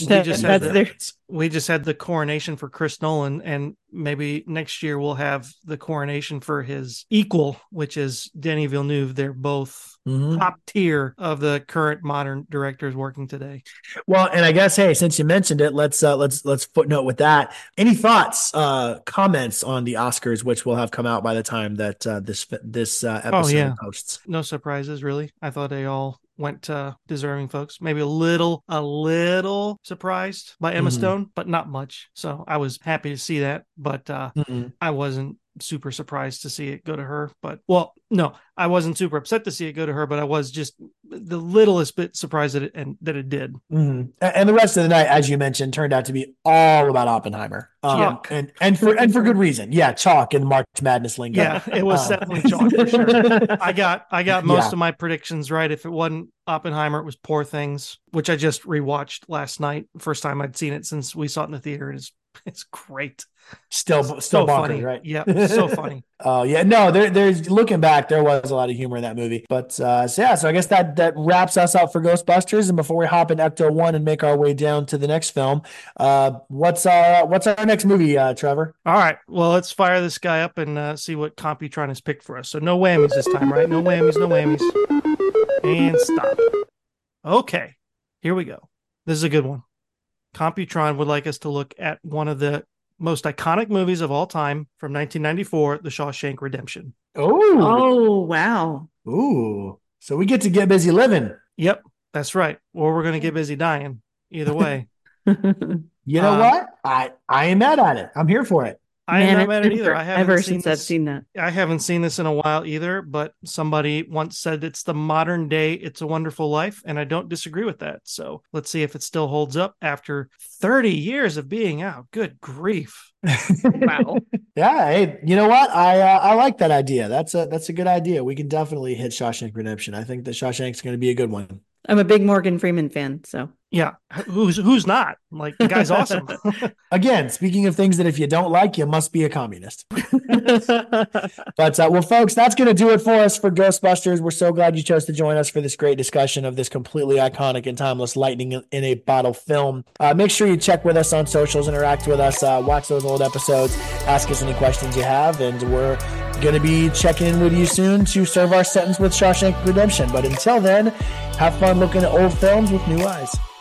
we just had the coronation for Chris Nolan, and maybe next year we'll have the coronation for his equal, which is Denis Villeneuve. They're both top tier of the current modern directors working today. Well, and I guess, hey, since you mentioned it, let's footnote with that. Any thoughts, comments on the Oscars, which will have come out by the time that this episode posts? No surprises, really. I thought they all went to deserving folks. Maybe a little surprised by Emma Stone, but not much. So I was happy to see that, but I wasn't super surprised to see it go to her. But, well, no, I wasn't super upset to see it go to her, but I was just the littlest bit surprised that it did. Mm-hmm. And the rest of the night, as you mentioned, turned out to be all about Oppenheimer. Chalk. And for good reason. Yeah, chalk and March Madness lingo. Yeah, it was definitely chalk for sure. I got most of my predictions right. If it wasn't Oppenheimer, it was Poor Things, which I just rewatched last night. First time I'd seen it since we saw it in the theater. It's great. Still so bonkers, funny, right? Yeah, so funny. Oh yeah, no, there's looking back, there was a lot of humor in that movie. But so I guess that wraps us up for Ghostbusters. And before we hop in Ecto 1 and make our way down to the next film, what's our next movie, Trevor? All right, well, let's fire this guy up and see what Computron has picked for us. So no whammies this time, right? No whammies, and stop. Okay, here we go. This is a good one. Computron would like us to look at one of the most iconic movies of all time from 1994, The Shawshank Redemption. Oh, wow. Ooh. So we get to get busy living. Yep, that's right. Or we're going to get busy dying. Either way. You know what? I ain't mad at it. I'm here for it. I am not mad at it either. I've seen that. I haven't seen this in a while either, but somebody once said it's the modern day It's a Wonderful Life, and I don't disagree with that. So let's see if it still holds up after 30 years of being out. Good grief. Wow. Yeah, hey, you know what? I like that idea. That's a good idea. We can definitely hit Shawshank Redemption. I think that Shawshank's going to be a good one. I'm a big Morgan Freeman fan, so. Yeah, who's not? Like, the guy's awesome. Again, speaking of things that if you don't like, you must be a communist. But well, folks, that's going to do it for us for Ghostbusters. We're so glad you chose to join us for this great discussion of this completely iconic and timeless lightning in a bottle film. Make sure you check with us on socials, interact with us, watch those old episodes, ask us any questions you have, and we're going to be checking in with you soon to serve our sentence with Shawshank Redemption. But until then, have fun looking at old films with new eyes.